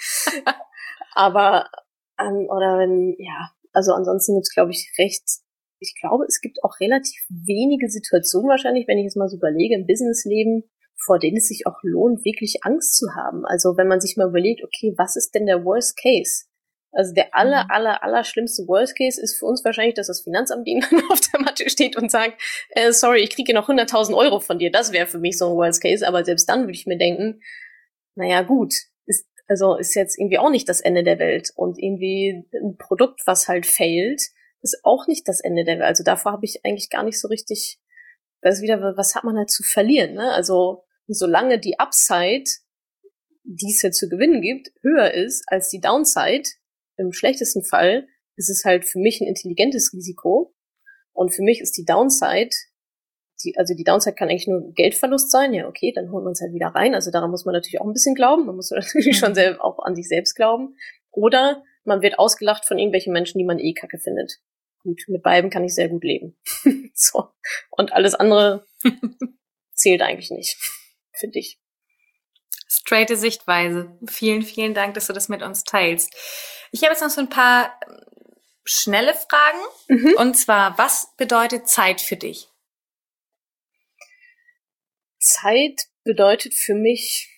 Aber, ähm, oder wenn, ja, also ansonsten gibt's, glaube ich, recht, ich glaube, es gibt auch relativ wenige Situationen wahrscheinlich, wenn ich jetzt mal so überlege, im Businessleben, vor denen es sich auch lohnt, wirklich Angst zu haben. Also wenn man sich mal überlegt, okay, was ist denn der Worst Case? Also der aller, aller, aller schlimmste Worst Case ist für uns wahrscheinlich, dass das Finanzamt irgendwann auf der Matte steht und sagt, äh, sorry, ich kriege noch hunderttausend Euro von dir. Das wäre für mich so ein Worst Case. Aber selbst dann würde ich mir denken, naja gut, ist, also ist jetzt irgendwie auch nicht das Ende der Welt. Und irgendwie ein Produkt, was halt failt, ist auch nicht das Ende der Welt. Also davor habe ich eigentlich gar nicht so richtig, das ist wieder, was hat man halt zu verlieren, ne? Also solange die Upside, die es ja zu gewinnen gibt, höher ist als die Downside, im schlechtesten Fall ist es halt für mich ein intelligentes Risiko. Und für mich ist die Downside, die, also die Downside kann eigentlich nur Geldverlust sein. Ja, okay, dann holt man es halt wieder rein. Also daran muss man natürlich auch ein bisschen glauben. Man muss natürlich mhm. schon selber auch an sich selbst glauben. Oder man wird ausgelacht von irgendwelchen Menschen, die man eh kacke findet. Gut, mit beiden kann ich sehr gut leben. So. Und alles andere zählt eigentlich nicht, finde ich. Straighte Sichtweise. Vielen, vielen Dank, dass du das mit uns teilst. Ich habe jetzt noch so ein paar schnelle Fragen. Mhm. Und zwar, was bedeutet Zeit für dich? Zeit bedeutet für mich,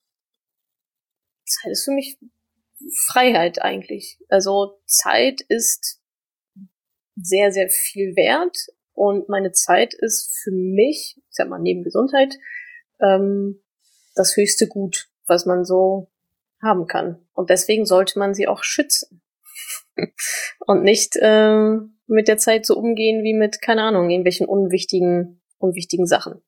Zeit ist für mich Freiheit eigentlich. Also Zeit ist sehr, sehr viel wert und meine Zeit ist für mich, ich sag mal neben Gesundheit, ähm, das höchste Gut, was man so haben kann. Und deswegen sollte man sie auch schützen. Und nicht äh, mit der Zeit so umgehen wie mit, keine Ahnung, irgendwelchen unwichtigen, unwichtigen Sachen.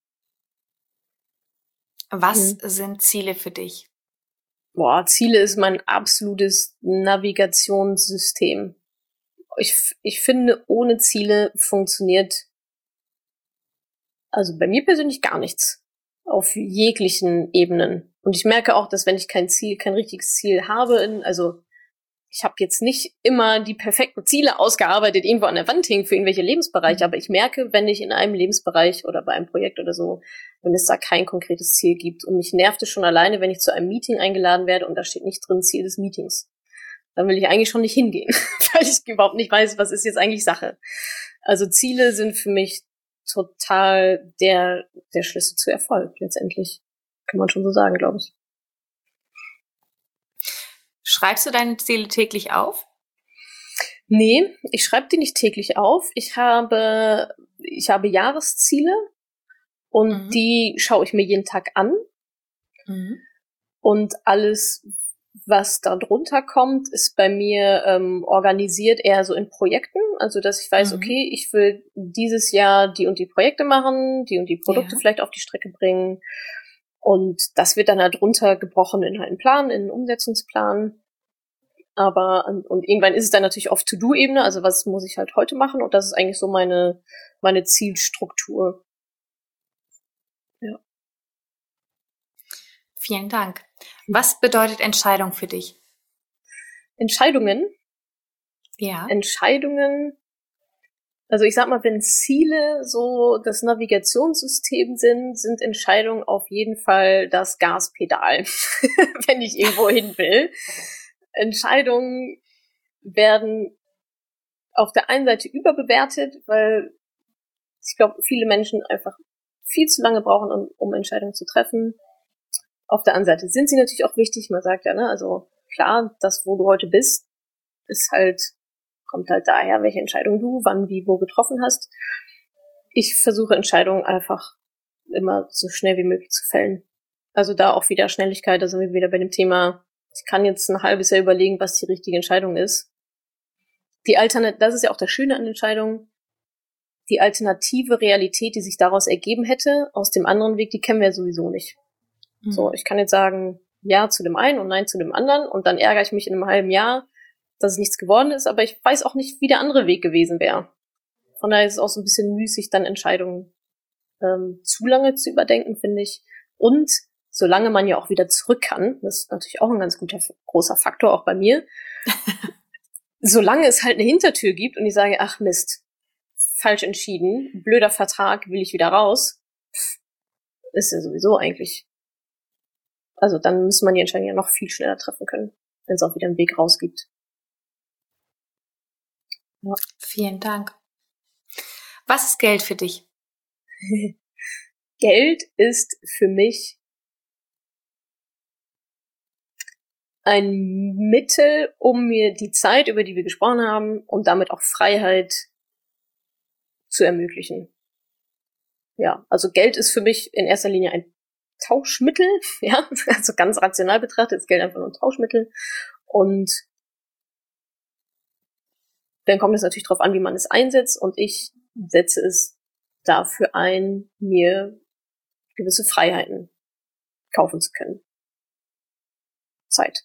Was hm. sind Ziele für dich? Boah, Ziele ist mein absolutes Navigationssystem. Ich, ich finde, ohne Ziele funktioniert also bei mir persönlich gar nichts. Auf jeglichen Ebenen. Und ich merke auch, dass wenn ich kein Ziel, kein richtiges Ziel habe, in, also ich habe jetzt nicht immer die perfekten Ziele ausgearbeitet, irgendwo an der Wand hängen für irgendwelche Lebensbereiche, aber ich merke, wenn ich in einem Lebensbereich oder bei einem Projekt oder so, wenn es da kein konkretes Ziel gibt. Und mich nervt es schon alleine, wenn ich zu einem Meeting eingeladen werde und da steht nicht drin Ziel des Meetings. Dann will ich eigentlich schon nicht hingehen, weil ich überhaupt nicht weiß, was ist jetzt eigentlich Sache. Also Ziele sind für mich total der, der Schlüssel zu Erfolg letztendlich. Kann man schon so sagen, glaube ich. Schreibst du deine Ziele täglich auf? Nee, ich schreibe die nicht täglich auf. Ich habe, ich habe Jahresziele und mhm. die schaue ich mir jeden Tag an. Mhm. Und alles, was da drunter kommt, ist bei mir ähm, organisiert eher so in Projekten. Also, dass ich weiß, mhm. okay, ich will dieses Jahr die und die Projekte machen, die und die Produkte ja. vielleicht auf die Strecke bringen. Und das wird dann halt runtergebrochen in einen Plan, in einen Umsetzungsplan. Aber, und irgendwann ist es dann natürlich auf To-Do-Ebene, also was muss ich halt heute machen? Und das ist eigentlich so meine, meine Zielstruktur. Ja. Vielen Dank. Was bedeutet Entscheidung für dich? Entscheidungen? Ja. Entscheidungen, also ich sag mal, wenn Ziele so das Navigationssystem sind, sind Entscheidungen auf jeden Fall das Gaspedal, wenn ich irgendwo hin will. Entscheidungen werden auf der einen Seite überbewertet, weil ich glaube, viele Menschen einfach viel zu lange brauchen, um, um Entscheidungen zu treffen. Auf der anderen Seite sind sie natürlich auch wichtig. Man sagt ja, ne, also klar, das, wo du heute bist, ist halt, kommt halt daher, welche Entscheidung du, wann, wie, wo getroffen hast. Ich versuche Entscheidungen einfach immer so schnell wie möglich zu fällen. Also da auch wieder Schnelligkeit, da sind wir wieder bei dem Thema, ich kann jetzt ein halbes Jahr überlegen, was die richtige Entscheidung ist. Die Alternat- das ist ja auch das Schöne an Entscheidungen. Die alternative Realität, die sich daraus ergeben hätte, aus dem anderen Weg, die kennen wir ja sowieso nicht. Mhm. So, ich kann jetzt sagen, ja zu dem einen und nein zu dem anderen und dann ärgere ich mich in einem halben Jahr, dass es nichts geworden ist, aber ich weiß auch nicht, wie der andere Weg gewesen wäre. Von daher ist es auch so ein bisschen müßig, dann Entscheidungen ähm, zu lange zu überdenken, finde ich. Und solange man ja auch wieder zurück kann, das ist natürlich auch ein ganz guter, großer Faktor, auch bei mir, solange es halt eine Hintertür gibt und ich sage, ach Mist, falsch entschieden, blöder Vertrag, will ich wieder raus, ist ja sowieso eigentlich, also dann muss man die Entscheidung ja noch viel schneller treffen können, wenn es auch wieder einen Weg raus gibt. Ja. Vielen Dank. Was ist Geld für dich? Geld ist für mich ein Mittel, um mir die Zeit, über die wir gesprochen haben, und damit auch Freiheit zu ermöglichen. Ja, also Geld ist für mich in erster Linie ein Tauschmittel, ja, also ganz rational betrachtet ist Geld einfach nur ein Tauschmittel. Und dann kommt es natürlich darauf an, wie man es einsetzt, und ich setze es dafür ein, mir gewisse Freiheiten kaufen zu können. Zeit.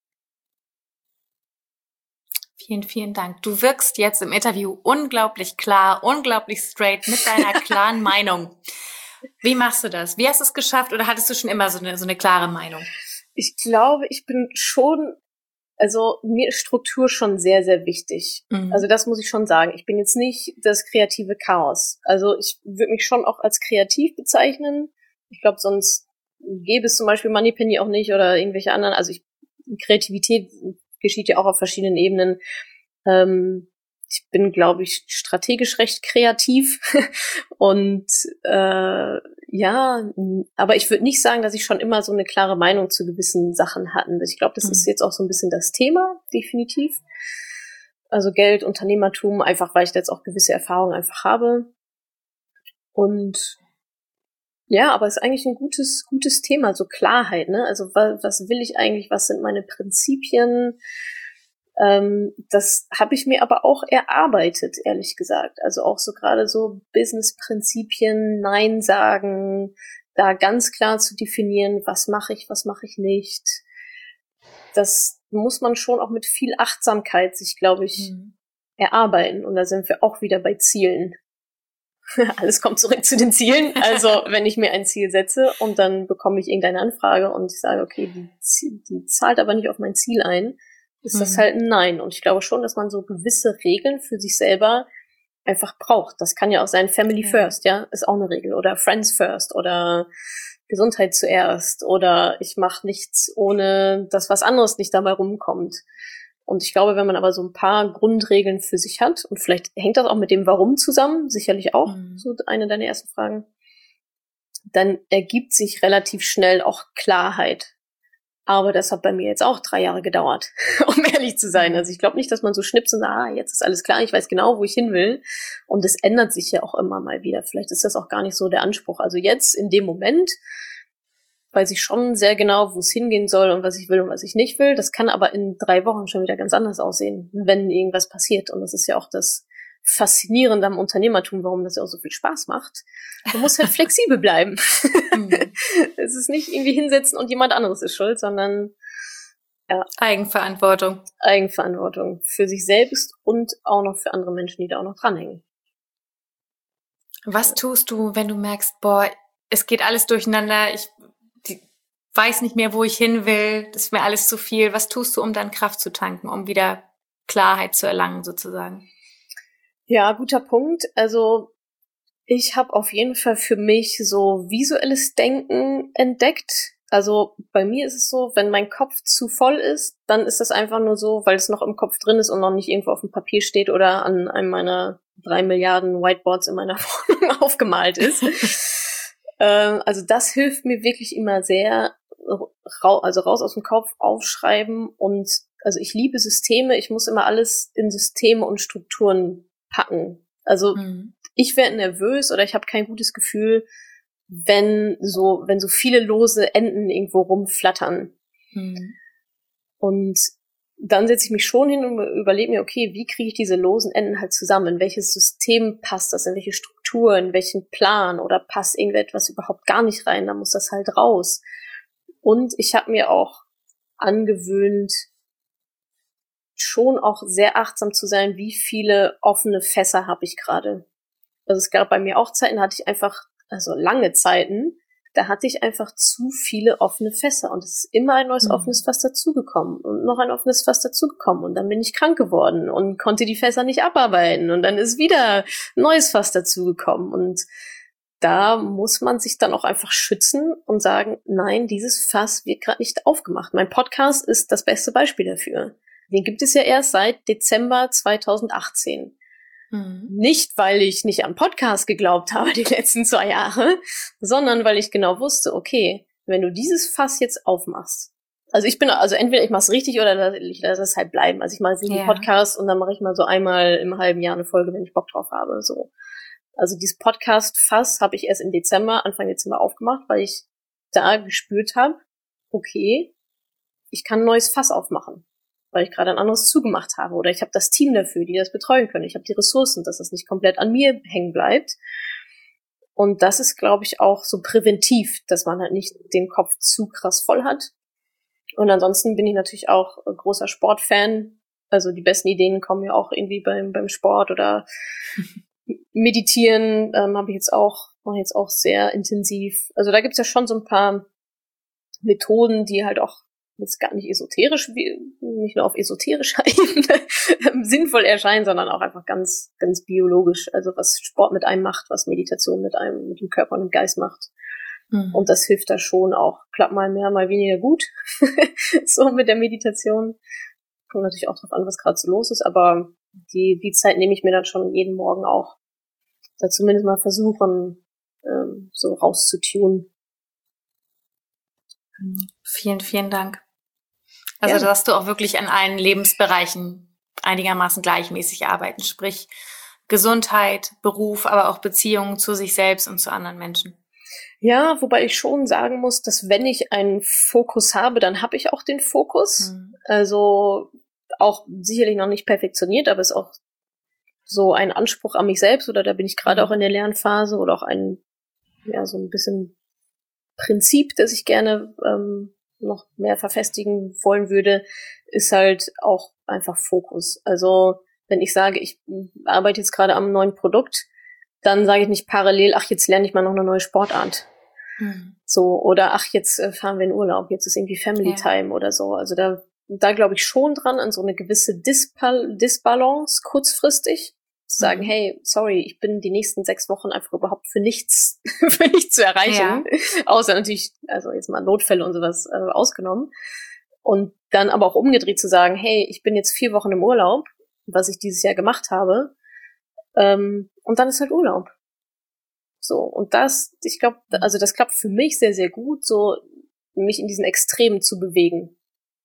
Vielen, vielen Dank. Du wirkst jetzt im Interview unglaublich klar, unglaublich straight mit deiner klaren Meinung. Wie machst du das? Wie hast du es geschafft, oder hattest du schon immer so eine, so eine klare Meinung? Ich glaube, ich bin schon, also mir ist Struktur schon sehr, sehr wichtig. Mhm. Also das muss ich schon sagen. Ich bin jetzt nicht das kreative Chaos. Also ich würde mich schon auch als kreativ bezeichnen. Ich glaube, sonst gäbe es zum Beispiel Moneypenny auch nicht oder irgendwelche anderen. Also ich, Kreativität geschieht ja auch auf verschiedenen Ebenen. Ähm, ich bin, glaube ich, strategisch recht kreativ. Und äh, ja, aber ich würde nicht sagen, dass ich schon immer so eine klare Meinung zu gewissen Sachen hatte. Ich glaube, das mhm. ist jetzt auch so ein bisschen das Thema, definitiv. Also Geld, Unternehmertum, einfach weil ich da jetzt auch gewisse Erfahrungen einfach habe. Und ja, aber es ist eigentlich ein gutes, gutes Thema, so Klarheit, ne? Also was, was will ich eigentlich, was sind meine Prinzipien? Ähm, das habe ich mir aber auch erarbeitet, ehrlich gesagt. Also auch so gerade so Business-Prinzipien, Nein sagen, da ganz klar zu definieren, was mache ich, was mache ich nicht. Das muss man schon auch mit viel Achtsamkeit sich, glaube ich, mhm. erarbeiten. Und da sind wir auch wieder bei Zielen. Alles kommt zurück zu den Zielen. Also wenn ich mir ein Ziel setze und dann bekomme ich irgendeine Anfrage und ich sage, okay, die, die zahlt aber nicht auf mein Ziel ein, ist mhm. das halt ein Nein. Und ich glaube schon, dass man so gewisse Regeln für sich selber einfach braucht. Das kann ja auch sein Family ja. First, ja, ist auch eine Regel. Oder Friends First oder Gesundheit zuerst. Oder ich mache nichts, ohne dass was anderes nicht dabei rumkommt. Und ich glaube, wenn man aber so ein paar Grundregeln für sich hat, und vielleicht hängt das auch mit dem Warum zusammen, sicherlich auch, mhm. so eine deiner ersten Fragen, dann ergibt sich relativ schnell auch Klarheit. Aber das hat bei mir jetzt auch drei Jahre gedauert, um ehrlich zu sein. Also ich glaube nicht, dass man so schnipst und sagt, ah, jetzt ist alles klar, ich weiß genau, wo ich hin will. Und es ändert sich ja auch immer mal wieder. Vielleicht ist das auch gar nicht so der Anspruch. Also jetzt, in dem Moment, weiß ich schon sehr genau, wo es hingehen soll und was ich will und was ich nicht will. Das kann aber in drei Wochen schon wieder ganz anders aussehen, wenn irgendwas passiert. Und das ist ja auch das Faszinierende am Unternehmertum, warum das ja auch so viel Spaß macht. Man muss halt flexibel bleiben. Mhm. Es ist nicht irgendwie hinsetzen und jemand anderes ist schuld, sondern ja, Eigenverantwortung. Eigenverantwortung für sich selbst und auch noch für andere Menschen, die da auch noch dranhängen. Was tust du, wenn du merkst, boah, es geht alles durcheinander, ich die, weiß nicht mehr, wo ich hin will, das ist mir alles zu viel. Was tust du, um dann Kraft zu tanken, um wieder Klarheit zu erlangen sozusagen? Ja, guter Punkt. Also ich habe auf jeden Fall für mich so visuelles Denken entdeckt. Also bei mir ist es so, wenn mein Kopf zu voll ist, dann ist das einfach nur so, weil es noch im Kopf drin ist und noch nicht irgendwo auf dem Papier steht oder an einem meiner drei Milliarden Whiteboards in meiner Wohnung aufgemalt ist. ähm, also das hilft mir wirklich immer sehr, also raus aus dem Kopf, aufschreiben. Und also ich liebe Systeme, ich muss immer alles in Systeme und Strukturen packen. Also mhm. ich werde nervös oder ich habe kein gutes Gefühl, wenn so wenn so viele lose Enden irgendwo rumflattern. Mhm. Und dann setze ich mich schon hin und überlege mir, okay, wie kriege ich diese losen Enden halt zusammen? In welches System passt das? In welche Struktur? In welchen Plan? Oder passt irgendetwas überhaupt gar nicht rein? Dann muss das halt raus. Und ich habe mir auch angewöhnt, schon auch sehr achtsam zu sein, wie viele offene Fässer habe ich gerade. Also es gab bei mir auch Zeiten, da hatte ich einfach, also lange Zeiten, da hatte ich einfach zu viele offene Fässer und es ist immer ein neues mhm. offenes Fass dazugekommen und noch ein offenes Fass dazugekommen und dann bin ich krank geworden und konnte die Fässer nicht abarbeiten und dann ist wieder ein neues Fass dazugekommen und da muss man sich dann auch einfach schützen und sagen, nein, dieses Fass wird gerade nicht aufgemacht. Mein Podcast ist das beste Beispiel dafür. Den gibt es ja erst seit Dezember zweitausendachtzehn. Mhm. Nicht, weil ich nicht am Podcast geglaubt habe die letzten zwei Jahre, sondern weil ich genau wusste, okay, wenn du dieses Fass jetzt aufmachst, also ich bin, also entweder ich mache es richtig oder ich lasse es halt bleiben. Also ich mache jetzt nicht einen Podcast und dann mache ich mal so einmal im halben Jahr eine Folge, wenn ich Bock drauf habe. So. Also dieses Podcast-Fass habe ich erst im Dezember, Anfang Dezember aufgemacht, weil ich da gespürt habe, okay, ich kann ein neues Fass aufmachen, weil ich gerade ein anderes zugemacht habe oder ich habe das Team dafür, die das betreuen können. Ich habe die Ressourcen, dass das nicht komplett an mir hängen bleibt. Und das ist, glaube ich, auch so präventiv, dass man halt nicht den Kopf zu krass voll hat. Und ansonsten bin ich natürlich auch ein großer Sportfan. Also die besten Ideen kommen ja auch irgendwie beim beim Sport oder Meditieren ähm, habe ich jetzt auch, mache jetzt auch sehr intensiv. Also da gibt's ja schon so ein paar Methoden, die halt auch jetzt gar nicht esoterisch, nicht nur auf esoterischer Ebene sinnvoll erscheinen, sondern auch einfach ganz, ganz biologisch. Also was Sport mit einem macht, was Meditation mit einem, mit dem Körper und dem Geist macht. Mhm. Und das hilft da schon auch. Klappt mal mehr, mal weniger gut. So mit der Meditation. Kommt natürlich auch drauf an, was gerade so los ist, aber die, die Zeit nehme ich mir dann schon jeden Morgen auch. Da zumindest mal versuchen, ähm, so rauszutun. Vielen, vielen Dank. Also, ja. Dass du auch wirklich an allen Lebensbereichen einigermaßen gleichmäßig arbeiten, sprich Gesundheit, Beruf, aber auch Beziehungen zu sich selbst und zu anderen Menschen. Ja, wobei ich schon sagen muss, dass wenn ich einen Fokus habe, dann habe ich auch den Fokus. Mhm. Also auch sicherlich noch nicht perfektioniert, aber ist auch so ein Anspruch an mich selbst oder da bin ich gerade mhm. auch in der Lernphase oder auch ein, ja, so ein bisschen Prinzip, das ich gerne ähm, noch mehr verfestigen wollen würde, ist halt auch einfach Fokus. Also wenn ich sage, ich arbeite jetzt gerade am neuen Produkt, dann sage ich nicht parallel, ach, jetzt lerne ich mal noch eine neue Sportart. Hm. So, oder ach, jetzt äh, fahren wir in Urlaub, jetzt ist irgendwie Family ja. Time oder so. Also da da glaube ich schon dran, an so eine gewisse Dispal- Disbalance kurzfristig. Zu sagen, mhm. hey, sorry, ich bin die nächsten sechs Wochen einfach überhaupt für nichts, für nichts zu erreichen. Ja. Außer natürlich, also jetzt mal Notfälle und sowas äh, ausgenommen. Und dann aber auch umgedreht zu sagen, hey, ich bin jetzt vier Wochen im Urlaub, was ich dieses Jahr gemacht habe. Ähm, und dann ist halt Urlaub. So, und das, ich glaube, also das klappt für mich sehr, sehr gut, so mich in diesen Extremen zu bewegen.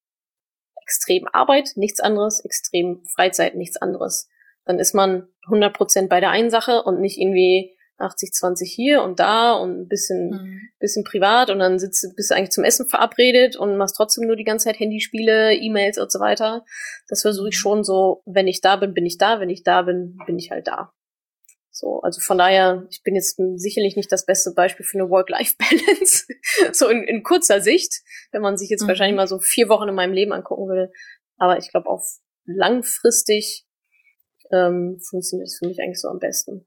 Extrem Arbeit, nichts anderes, extrem Freizeit, nichts anderes. Dann ist man hundert Prozent bei der einen Sache und nicht irgendwie achtzig zwanzig hier und da und ein bisschen, mhm. bisschen privat und dann sitzt, bist du eigentlich zum Essen verabredet und machst trotzdem nur die ganze Zeit Handyspiele, E-Mails und so weiter. Das versuche ich schon so, wenn ich da bin, bin ich da, wenn ich da bin, bin ich halt da. So, also von daher, ich bin jetzt sicherlich nicht das beste Beispiel für eine Work-Life-Balance, so in, in kurzer Sicht, wenn man sich jetzt mhm. wahrscheinlich mal so vier Wochen in meinem Leben angucken würde. Aber ich glaube, auf langfristig ähm, funktioniert es für mich eigentlich so am besten.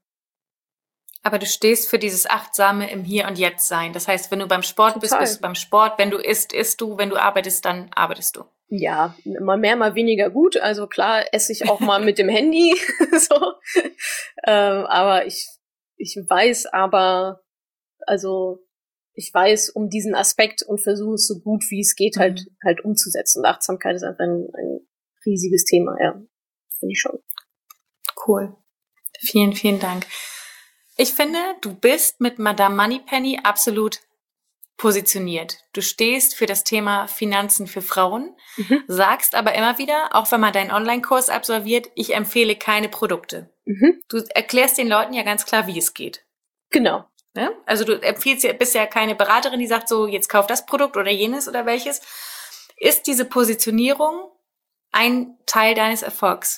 Aber du stehst für dieses Achtsame im Hier und Jetzt sein. Das heißt, wenn du beim Sport Total. bist, bist du beim Sport. Wenn du isst, isst du. Wenn du arbeitest, dann arbeitest du. Ja, mal mehr, mal weniger gut. Also klar esse ich auch mal mit dem Handy. so. ähm, aber ich, ich weiß aber, also ich weiß um diesen Aspekt und versuche es so gut wie es geht halt mhm. halt umzusetzen. Und Achtsamkeit ist einfach ein, ein riesiges Thema, ja. Finde ich schon. Cool. Vielen, vielen Dank. Ich finde, du bist mit Madame Moneypenny absolut positioniert. Du stehst für das Thema Finanzen für Frauen, mhm. sagst aber immer wieder, auch wenn man deinen Online-Kurs absolviert, ich empfehle keine Produkte. Mhm. Du erklärst den Leuten ja ganz klar, wie es geht. Genau. Ja? Also du empfiehlst ja, bist ja keine Beraterin, die sagt so, jetzt kauf das Produkt oder jenes oder welches. Ist diese Positionierung ein Teil deines Erfolgs?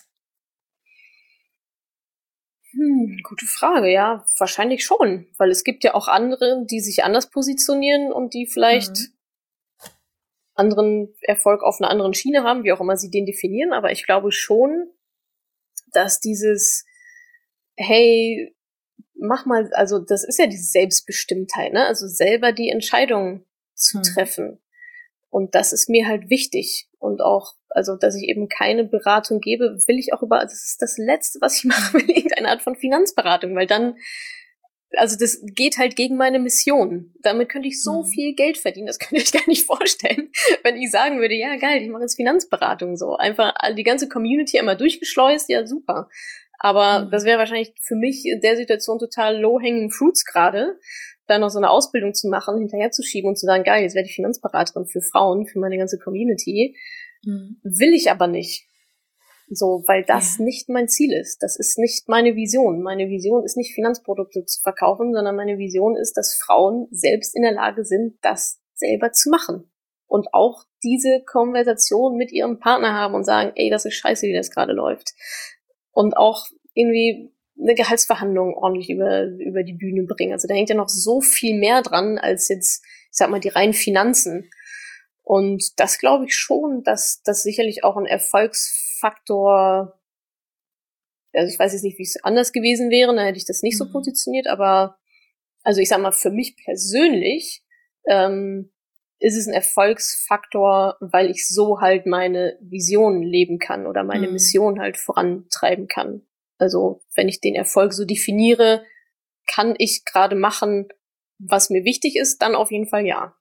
Hm, gute Frage, ja, wahrscheinlich schon, weil es gibt ja auch andere, die sich anders positionieren und die vielleicht mhm. anderen Erfolg auf einer anderen Schiene haben, wie auch immer sie den definieren, aber ich glaube schon, dass dieses, hey, mach mal, also das ist ja diese Selbstbestimmtheit, ne, also selber die Entscheidung zu mhm. treffen. Und das ist mir halt wichtig. Und auch, also, dass ich eben keine Beratung gebe, will ich auch über, das ist das Letzte, was ich mache, will irgendeine Art von Finanzberatung, weil dann, also das geht halt gegen meine Mission. Damit könnte ich so mhm. viel Geld verdienen, das könnte ich gar nicht vorstellen, wenn ich sagen würde, ja geil, ich mache jetzt Finanzberatung so. Einfach die ganze Community einmal durchgeschleust, ja super. Aber mhm. das wäre wahrscheinlich für mich in der Situation total low-hanging fruits gerade, da noch so eine Ausbildung zu machen, hinterher zu schieben und zu sagen, geil, jetzt werde ich Finanzberaterin für Frauen, für meine ganze Community. Mhm. Will ich aber nicht. So, weil das ja. nicht mein Ziel ist. Das ist nicht meine Vision. Meine Vision ist nicht, Finanzprodukte zu verkaufen, sondern meine Vision ist, dass Frauen selbst in der Lage sind, das selber zu machen. Und auch diese Konversation mit ihrem Partner haben und sagen, ey, das ist scheiße, wie das gerade läuft. Und auch irgendwie eine Gehaltsverhandlung ordentlich über, über die Bühne bringen. Also da hängt ja noch so viel mehr dran, als jetzt, ich sag mal, die reinen Finanzen. Und das glaube ich schon, dass das sicherlich auch ein Erfolgsfaktor, also ich weiß jetzt nicht, wie es anders gewesen wäre, dann hätte ich das nicht mhm. so positioniert, aber also ich sag mal, für mich persönlich ähm, ist es ein Erfolgsfaktor, weil ich so halt meine Vision leben kann oder meine mhm. Mission halt vorantreiben kann. Also wenn ich den Erfolg so definiere, kann ich gerade machen, was mir wichtig ist, dann auf jeden Fall ja.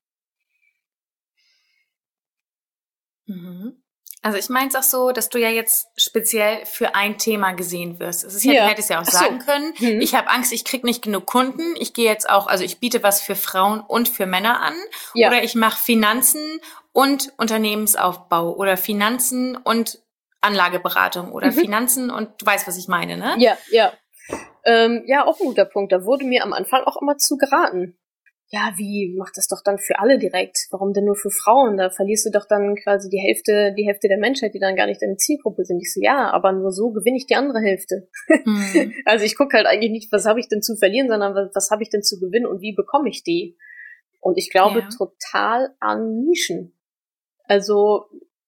Also ich meine es auch so, dass du ja jetzt speziell für ein Thema gesehen wirst. Es ist ja, ja. Du hättest ja auch so. sagen können, mhm. ich habe Angst, ich krieg nicht genug Kunden. Ich gehe jetzt auch, also ich biete was für Frauen und für Männer an. Ja. Oder ich mache Finanzen und Unternehmensaufbau oder Finanzen und Anlageberatung oder mhm. Finanzen und du weißt, was ich meine, ne? Ja, ja. Ähm, ja, auch ein guter Punkt. Da wurde mir am Anfang auch immer zu geraten. Ja, wie, mach das doch dann für alle direkt. Warum denn nur für Frauen? Da verlierst du doch dann quasi die Hälfte, die Hälfte der Menschheit, die dann gar nicht deine Zielgruppe sind. Ich so, ja, aber nur so gewinne ich die andere Hälfte. Mhm. Also ich gucke halt eigentlich nicht, was habe ich denn zu verlieren, sondern was, was habe ich denn zu gewinnen und wie bekomme ich die? Und ich glaube ja. total an Nischen. Also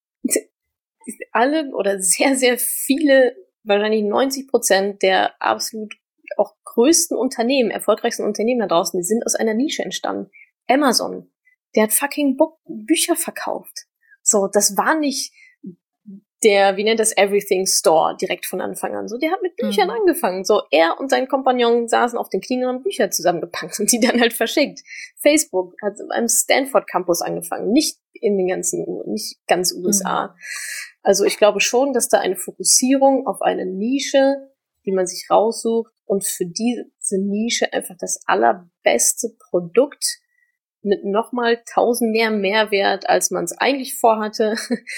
alle oder sehr, sehr viele, wahrscheinlich neunzig Prozent der absolut auch größten Unternehmen, erfolgreichsten Unternehmen da draußen, die sind aus einer Nische entstanden. Amazon, der hat fucking Bo- Bücher verkauft. So, das war nicht der, wie nennt das, Everything Store direkt von Anfang an. So, der hat mit Büchern mhm. angefangen. So, er und sein Kompagnon saßen auf den Knien und haben Bücher zusammengepackt und die dann halt verschickt. Facebook hat am Stanford Campus angefangen, nicht in den ganzen, nicht ganz U S A. Mhm. Also ich glaube schon, dass da eine Fokussierung auf eine Nische, die man sich raussucht und für diese Nische einfach das allerbeste Produkt mit nochmal tausend mehr Mehrwert, als man es eigentlich vorhatte,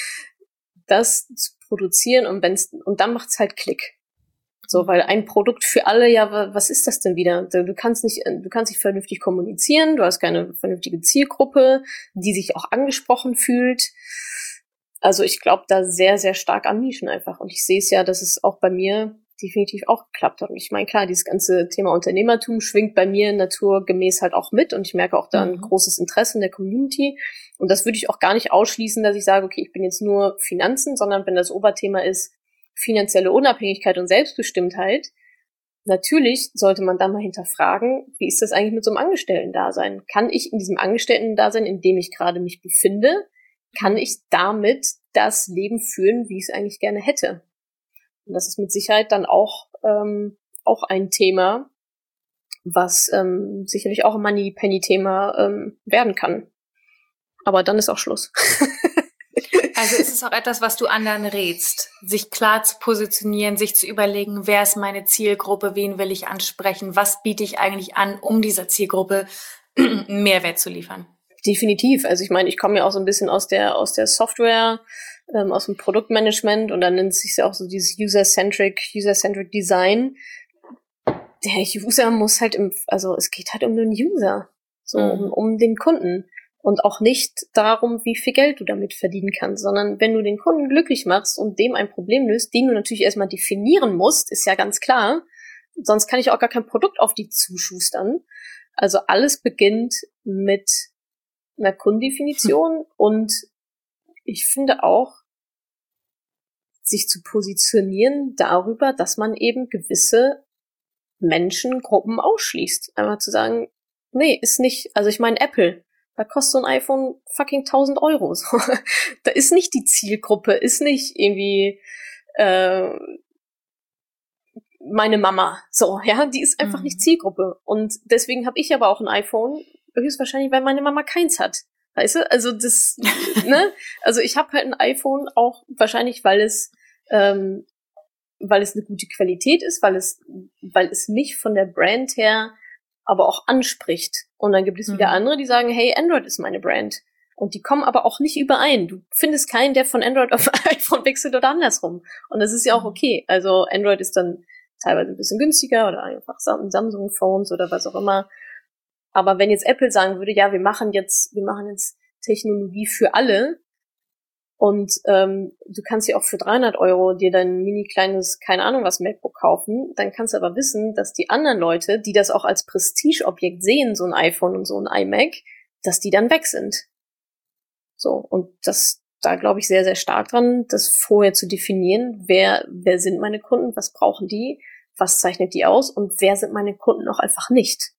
das zu produzieren und wenn's, und dann macht's halt Klick. So, weil ein Produkt für alle, ja, was ist das denn wieder? Du kannst nicht, du kannst nicht vernünftig kommunizieren, du hast keine vernünftige Zielgruppe, die sich auch angesprochen fühlt. Also ich glaube da sehr, sehr stark an Nischen einfach. Und ich sehe es ja, dass es auch bei mir definitiv auch geklappt hat. Und ich meine, klar, dieses ganze Thema Unternehmertum schwingt bei mir naturgemäß halt auch mit und ich merke auch da ein mhm. großes Interesse in der Community. Und das würde ich auch gar nicht ausschließen, dass ich sage, okay, ich bin jetzt nur Finanzen, sondern wenn das Oberthema ist finanzielle Unabhängigkeit und Selbstbestimmtheit, natürlich sollte man da mal hinterfragen, wie ist das eigentlich mit so einem Angestellten-Dasein? Kann ich in diesem Angestellten-Dasein, in dem ich gerade mich befinde, kann ich damit das Leben führen, wie ich es eigentlich gerne hätte? Und das ist mit Sicherheit dann auch ähm, auch ein Thema, was ähm, sicherlich auch ein Money-Penny-Thema ähm, werden kann. Aber dann ist auch Schluss. Also ist es auch etwas, was du anderen rätst, sich klar zu positionieren, sich zu überlegen, wer ist meine Zielgruppe, wen will ich ansprechen, was biete ich eigentlich an, um dieser Zielgruppe Mehrwert zu liefern? Definitiv. Also ich meine, ich komme ja auch so ein bisschen aus der aus der Software, ähm, aus dem Produktmanagement und dann nennt es sich ja auch so dieses User-Centric, User-Centric Design. Der User muss halt im, also es geht halt um den User, so mhm. um, um den Kunden. Und auch nicht darum, wie viel Geld du damit verdienen kannst, sondern wenn du den Kunden glücklich machst und dem ein Problem löst, den du natürlich erstmal definieren musst, ist ja ganz klar, sonst kann ich auch gar kein Produkt auf die zuschustern. Also alles beginnt mit einer Kundendefinition hm. und ich finde auch, sich zu positionieren darüber, dass man eben gewisse Menschengruppen ausschließt. Einmal zu sagen, nee, ist nicht, also ich meine Apple, da kostet so ein iPhone fucking tausend Euro. So. Da ist nicht die Zielgruppe, ist nicht irgendwie äh, meine Mama. So, ja, die ist einfach mhm. nicht Zielgruppe. Und deswegen habe ich aber auch ein iPhone, höchstwahrscheinlich, weil meine Mama keins hat. Weißt du? Also das, ne? Also ich habe halt ein iPhone auch wahrscheinlich, weil es ähm, weil es eine gute Qualität ist, weil es weil es mich von der Brand her aber auch anspricht. Und dann gibt es wieder mhm. andere, die sagen, hey, Android ist meine Brand. Und die kommen aber auch nicht überein. Du findest keinen, der von Android auf iPhone wechselt oder andersrum. Und das ist ja auch okay. Also Android ist dann teilweise ein bisschen günstiger oder einfach Samsung-Phones oder was auch immer. Aber wenn jetzt Apple sagen würde, ja, wir machen jetzt, wir machen jetzt Technologie für alle und ähm, du kannst ja auch für dreihundert Euro dir dein mini kleines, keine Ahnung was, MacBook kaufen, dann kannst du aber wissen, dass die anderen Leute, die das auch als Prestigeobjekt sehen, so ein iPhone und so ein iMac, dass die dann weg sind. So, und das, da glaube ich sehr, sehr stark dran, das vorher zu definieren, wer, wer sind meine Kunden, was brauchen die, was zeichnet die aus und wer sind meine Kunden auch einfach nicht.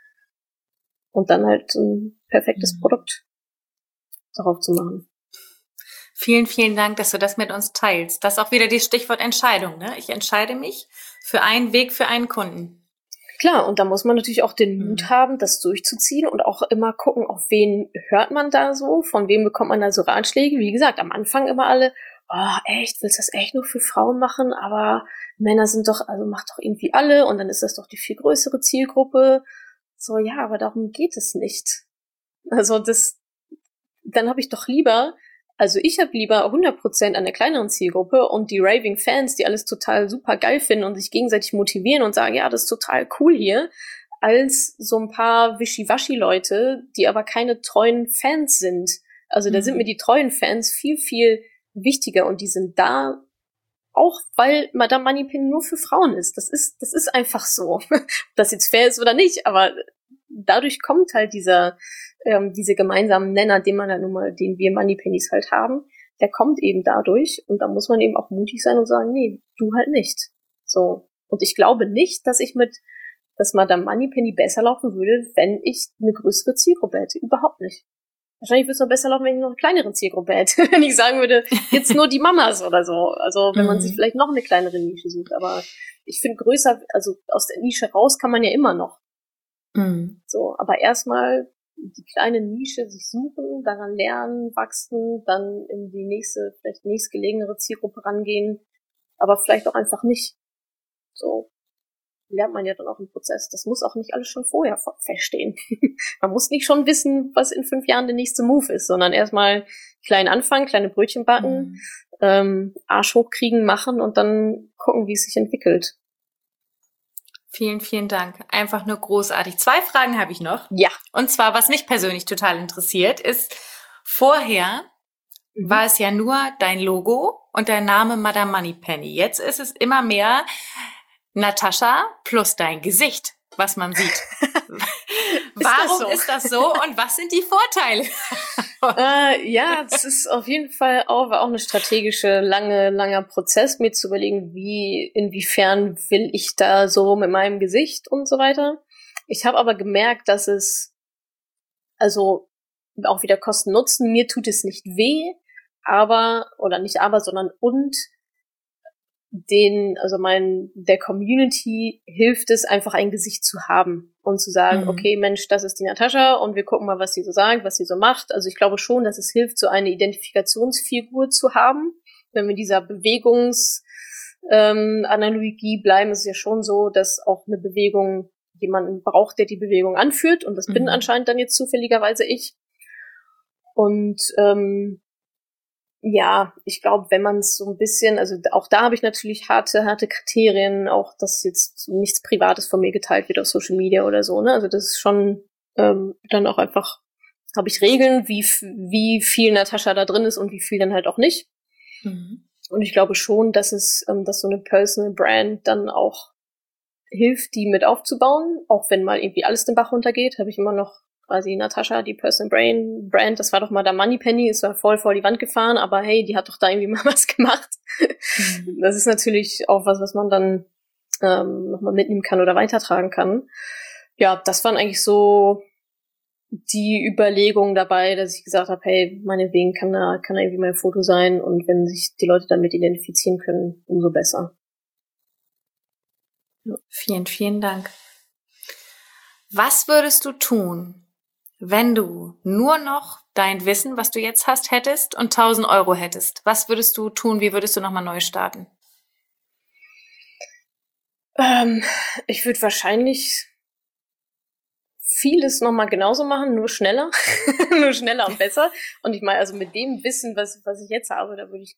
Und dann halt ein perfektes mhm. Produkt darauf zu machen. Vielen, vielen Dank, dass du das mit uns teilst. Das ist auch wieder das Stichwort Entscheidung, ne? Ich entscheide mich für einen Weg, für einen Kunden. Klar, und da muss man natürlich auch den Mut mhm. haben, das durchzuziehen und auch immer gucken, auf wen hört man da so, von wem bekommt man da so Ratschläge. Wie gesagt, am Anfang immer alle, oh, echt, willst du das echt nur für Frauen machen? Aber Männer sind doch, also macht doch irgendwie alle und dann ist das doch die viel größere Zielgruppe. So, ja, aber darum geht es nicht. Also das, dann habe ich doch lieber, also ich habe lieber hundert Prozent an der kleineren Zielgruppe und die raving Fans, die alles total super geil finden und sich gegenseitig motivieren und sagen, ja, das ist total cool hier, als so ein paar Wischiwaschi-Leute, die aber keine treuen Fans sind. Also da mhm. sind mir die treuen Fans viel, viel wichtiger und die sind da auch, weil Madame Moneypenny nur für Frauen ist. Das ist, das ist einfach so. Ob das jetzt fair ist oder nicht, aber dadurch kommt halt dieser, ähm, diese gemeinsamen Nenner, den man halt nun mal, den wir Moneypennies halt haben, der kommt eben dadurch und da muss man eben auch mutig sein und sagen, nee, du halt nicht. So. Und ich glaube nicht, dass ich mit, dass Madame Moneypenny besser laufen würde, wenn ich eine größere Zielgruppe hätte. Überhaupt nicht. wahrscheinlich würde es noch besser laufen, wenn ich noch eine kleinere Zielgruppe hätte. Wenn ich sagen würde, jetzt nur die Mamas oder so. Also wenn man sich vielleicht noch eine kleinere Nische sucht. Aber ich finde größer, also aus der Nische raus kann man ja immer noch. Mhm. So, aber erstmal die kleine Nische sich suchen, daran lernen, wachsen, dann in die nächste, vielleicht nächstgelegenere Zielgruppe rangehen, aber vielleicht auch einfach nicht. So lernt man ja dann auch im Prozess. Das muss auch nicht alles schon vorher feststehen. Man muss nicht schon wissen, was in fünf Jahren der nächste Move ist, sondern erstmal klein anfangen, kleine Brötchen backen, mhm. ähm, Arsch hochkriegen, machen und dann gucken, wie es sich entwickelt. Vielen, vielen Dank. Einfach nur großartig. Zwei Fragen habe ich noch. Ja. Und zwar, was mich persönlich total interessiert, ist, vorher mhm. war es ja nur dein Logo und dein Name Madame Moneypenny. Jetzt ist es immer mehr Natascha plus dein Gesicht, was man sieht. Warum ist das, so? ist das so und was sind die Vorteile? äh, ja, das ist auf jeden Fall auch, war auch eine strategische, lange, langer Prozess, mir zu überlegen, wie, inwiefern will ich da so mit meinem Gesicht und so weiter. Ich habe aber gemerkt, dass es, also auch wieder Kosten-Nutzen, mir tut es nicht weh, aber, oder nicht aber, sondern und, den, also mein, der Community hilft es, einfach ein Gesicht zu haben und zu sagen, mhm. okay, Mensch, das ist die Natascha und wir gucken mal, was sie so sagt, was sie so macht. Also ich glaube schon, dass es hilft, so eine Identifikationsfigur zu haben. Wenn wir in dieser Bewegungsanalogie ähm, bleiben, ist es ja schon so, dass auch eine Bewegung jemanden braucht, der die Bewegung anführt und das mhm. bin anscheinend dann jetzt zufälligerweise ich. Und ähm, ja, ich glaube, wenn man es so ein bisschen, also auch da habe ich natürlich harte, harte Kriterien, auch dass jetzt nichts Privates von mir geteilt wird auf Social Media oder so, ne? Also das ist schon ähm, dann auch einfach, habe ich Regeln, wie wie viel Natascha da drin ist und wie viel dann halt auch nicht. Mhm. Und ich glaube schon, dass es, ähm, dass so eine Personal Brand dann auch hilft, die mit aufzubauen, auch wenn mal irgendwie alles den Bach runtergeht, habe ich immer noch quasi Natascha, die Personal Brain Brand, das war doch mal der Moneypenny, ist zwar voll vor die Wand gefahren, aber hey, die hat doch da irgendwie mal was gemacht. Mhm. Das ist natürlich auch was, was man dann ähm, nochmal mitnehmen kann oder weitertragen kann. Ja, das waren eigentlich so die Überlegungen dabei, dass ich gesagt habe, hey, meinetwegen kann da, kann da irgendwie mein Foto sein und wenn sich die Leute damit identifizieren können, umso besser. Ja. Vielen, vielen Dank. Was würdest du tun, wenn du nur noch dein Wissen, was du jetzt hast, hättest und tausend Euro hättest? Was würdest du tun? Wie würdest du nochmal neu starten? Ähm, ich würde wahrscheinlich vieles nochmal genauso machen, nur schneller. nur schneller und besser. Und ich meine, also mit dem Wissen, was, was ich jetzt habe, da würde ich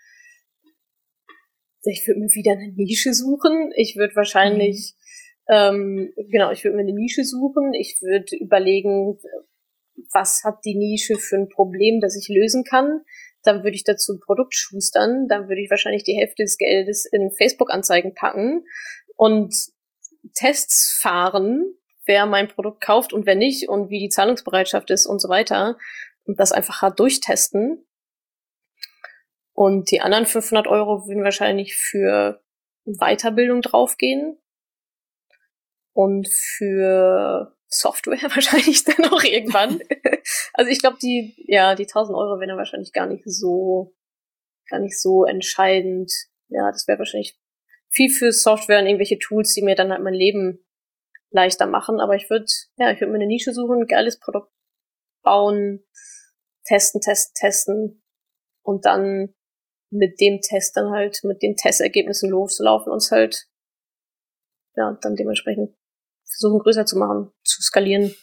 ich würde mir wieder eine Nische suchen. Ich würde wahrscheinlich mhm. Ähm, genau, ich würde mir eine Nische suchen. Ich würde überlegen, was hat die Nische für ein Problem, das ich lösen kann. Dann würde ich dazu ein Produkt schustern. Dann würde ich wahrscheinlich die Hälfte des Geldes in Facebook-Anzeigen packen und Tests fahren, wer mein Produkt kauft und wer nicht und wie die Zahlungsbereitschaft ist und so weiter. Und das einfach hart durchtesten. Und die anderen fünfhundert Euro würden wahrscheinlich für Weiterbildung draufgehen. Und für Software wahrscheinlich dann auch irgendwann. Also ich glaube, die, ja, die tausend Euro wären dann wahrscheinlich gar nicht so, gar nicht so entscheidend. Ja, das wäre wahrscheinlich viel für Software und irgendwelche Tools, die mir dann halt mein Leben leichter machen. Aber ich würde, ja, ich würde mir eine Nische suchen, ein geiles Produkt bauen, testen, testen, testen und dann mit dem Test dann halt, mit den Testergebnissen loslaufen und es halt, ja, dann dementsprechend versuchen größer zu machen, zu skalieren.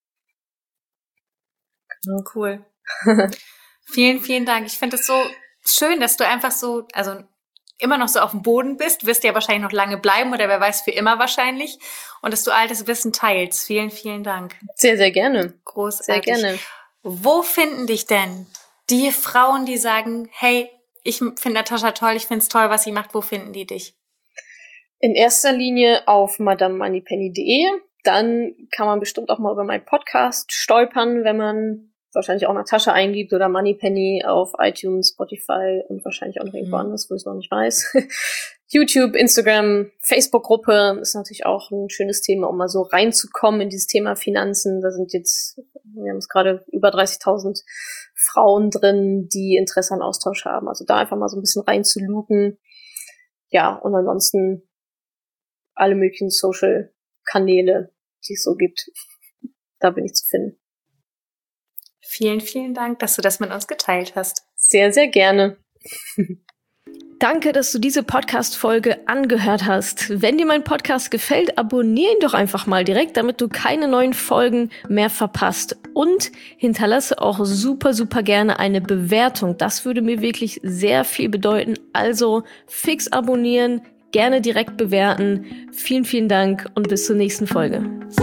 Genau. Cool. Vielen, vielen Dank. Ich finde es so schön, dass du einfach so, also immer noch so auf dem Boden bist, wirst ja wahrscheinlich noch lange bleiben oder wer weiß für immer wahrscheinlich und dass du all das Wissen teilst. Vielen, vielen Dank. Sehr, sehr gerne. Großartig. Sehr gerne. Wo finden dich denn die Frauen, die sagen, hey, ich finde Natascha toll, ich finde es toll, was sie macht, wo finden die dich? In erster Linie auf madame moneypenny punkt de. Dann kann man bestimmt auch mal über meinen Podcast stolpern, wenn man wahrscheinlich auch Natascha eingibt oder Moneypenny auf iTunes, Spotify und wahrscheinlich auch noch irgendwo mhm. anders, wo ich es noch nicht weiß. YouTube, Instagram, Facebook-Gruppe ist natürlich auch ein schönes Thema, um mal so reinzukommen in dieses Thema Finanzen. Da sind jetzt, wir haben es gerade über dreißigtausend Frauen drin, die Interesse an Austausch haben. Also da einfach mal so ein bisschen reinzuluken. Ja, und ansonsten alle möglichen Social-Kanäle, die es so gibt. Da bin ich zu finden. Vielen, vielen Dank, dass du das mit uns geteilt hast. Sehr, sehr gerne. Danke, dass du diese Podcast-Folge angehört hast. Wenn dir mein Podcast gefällt, abonniere ihn doch einfach mal direkt, damit du keine neuen Folgen mehr verpasst. Und hinterlasse auch super, super gerne eine Bewertung. Das würde mir wirklich sehr viel bedeuten. Also fix abonnieren, gerne direkt bewerten. Vielen, vielen Dank und bis zur nächsten Folge.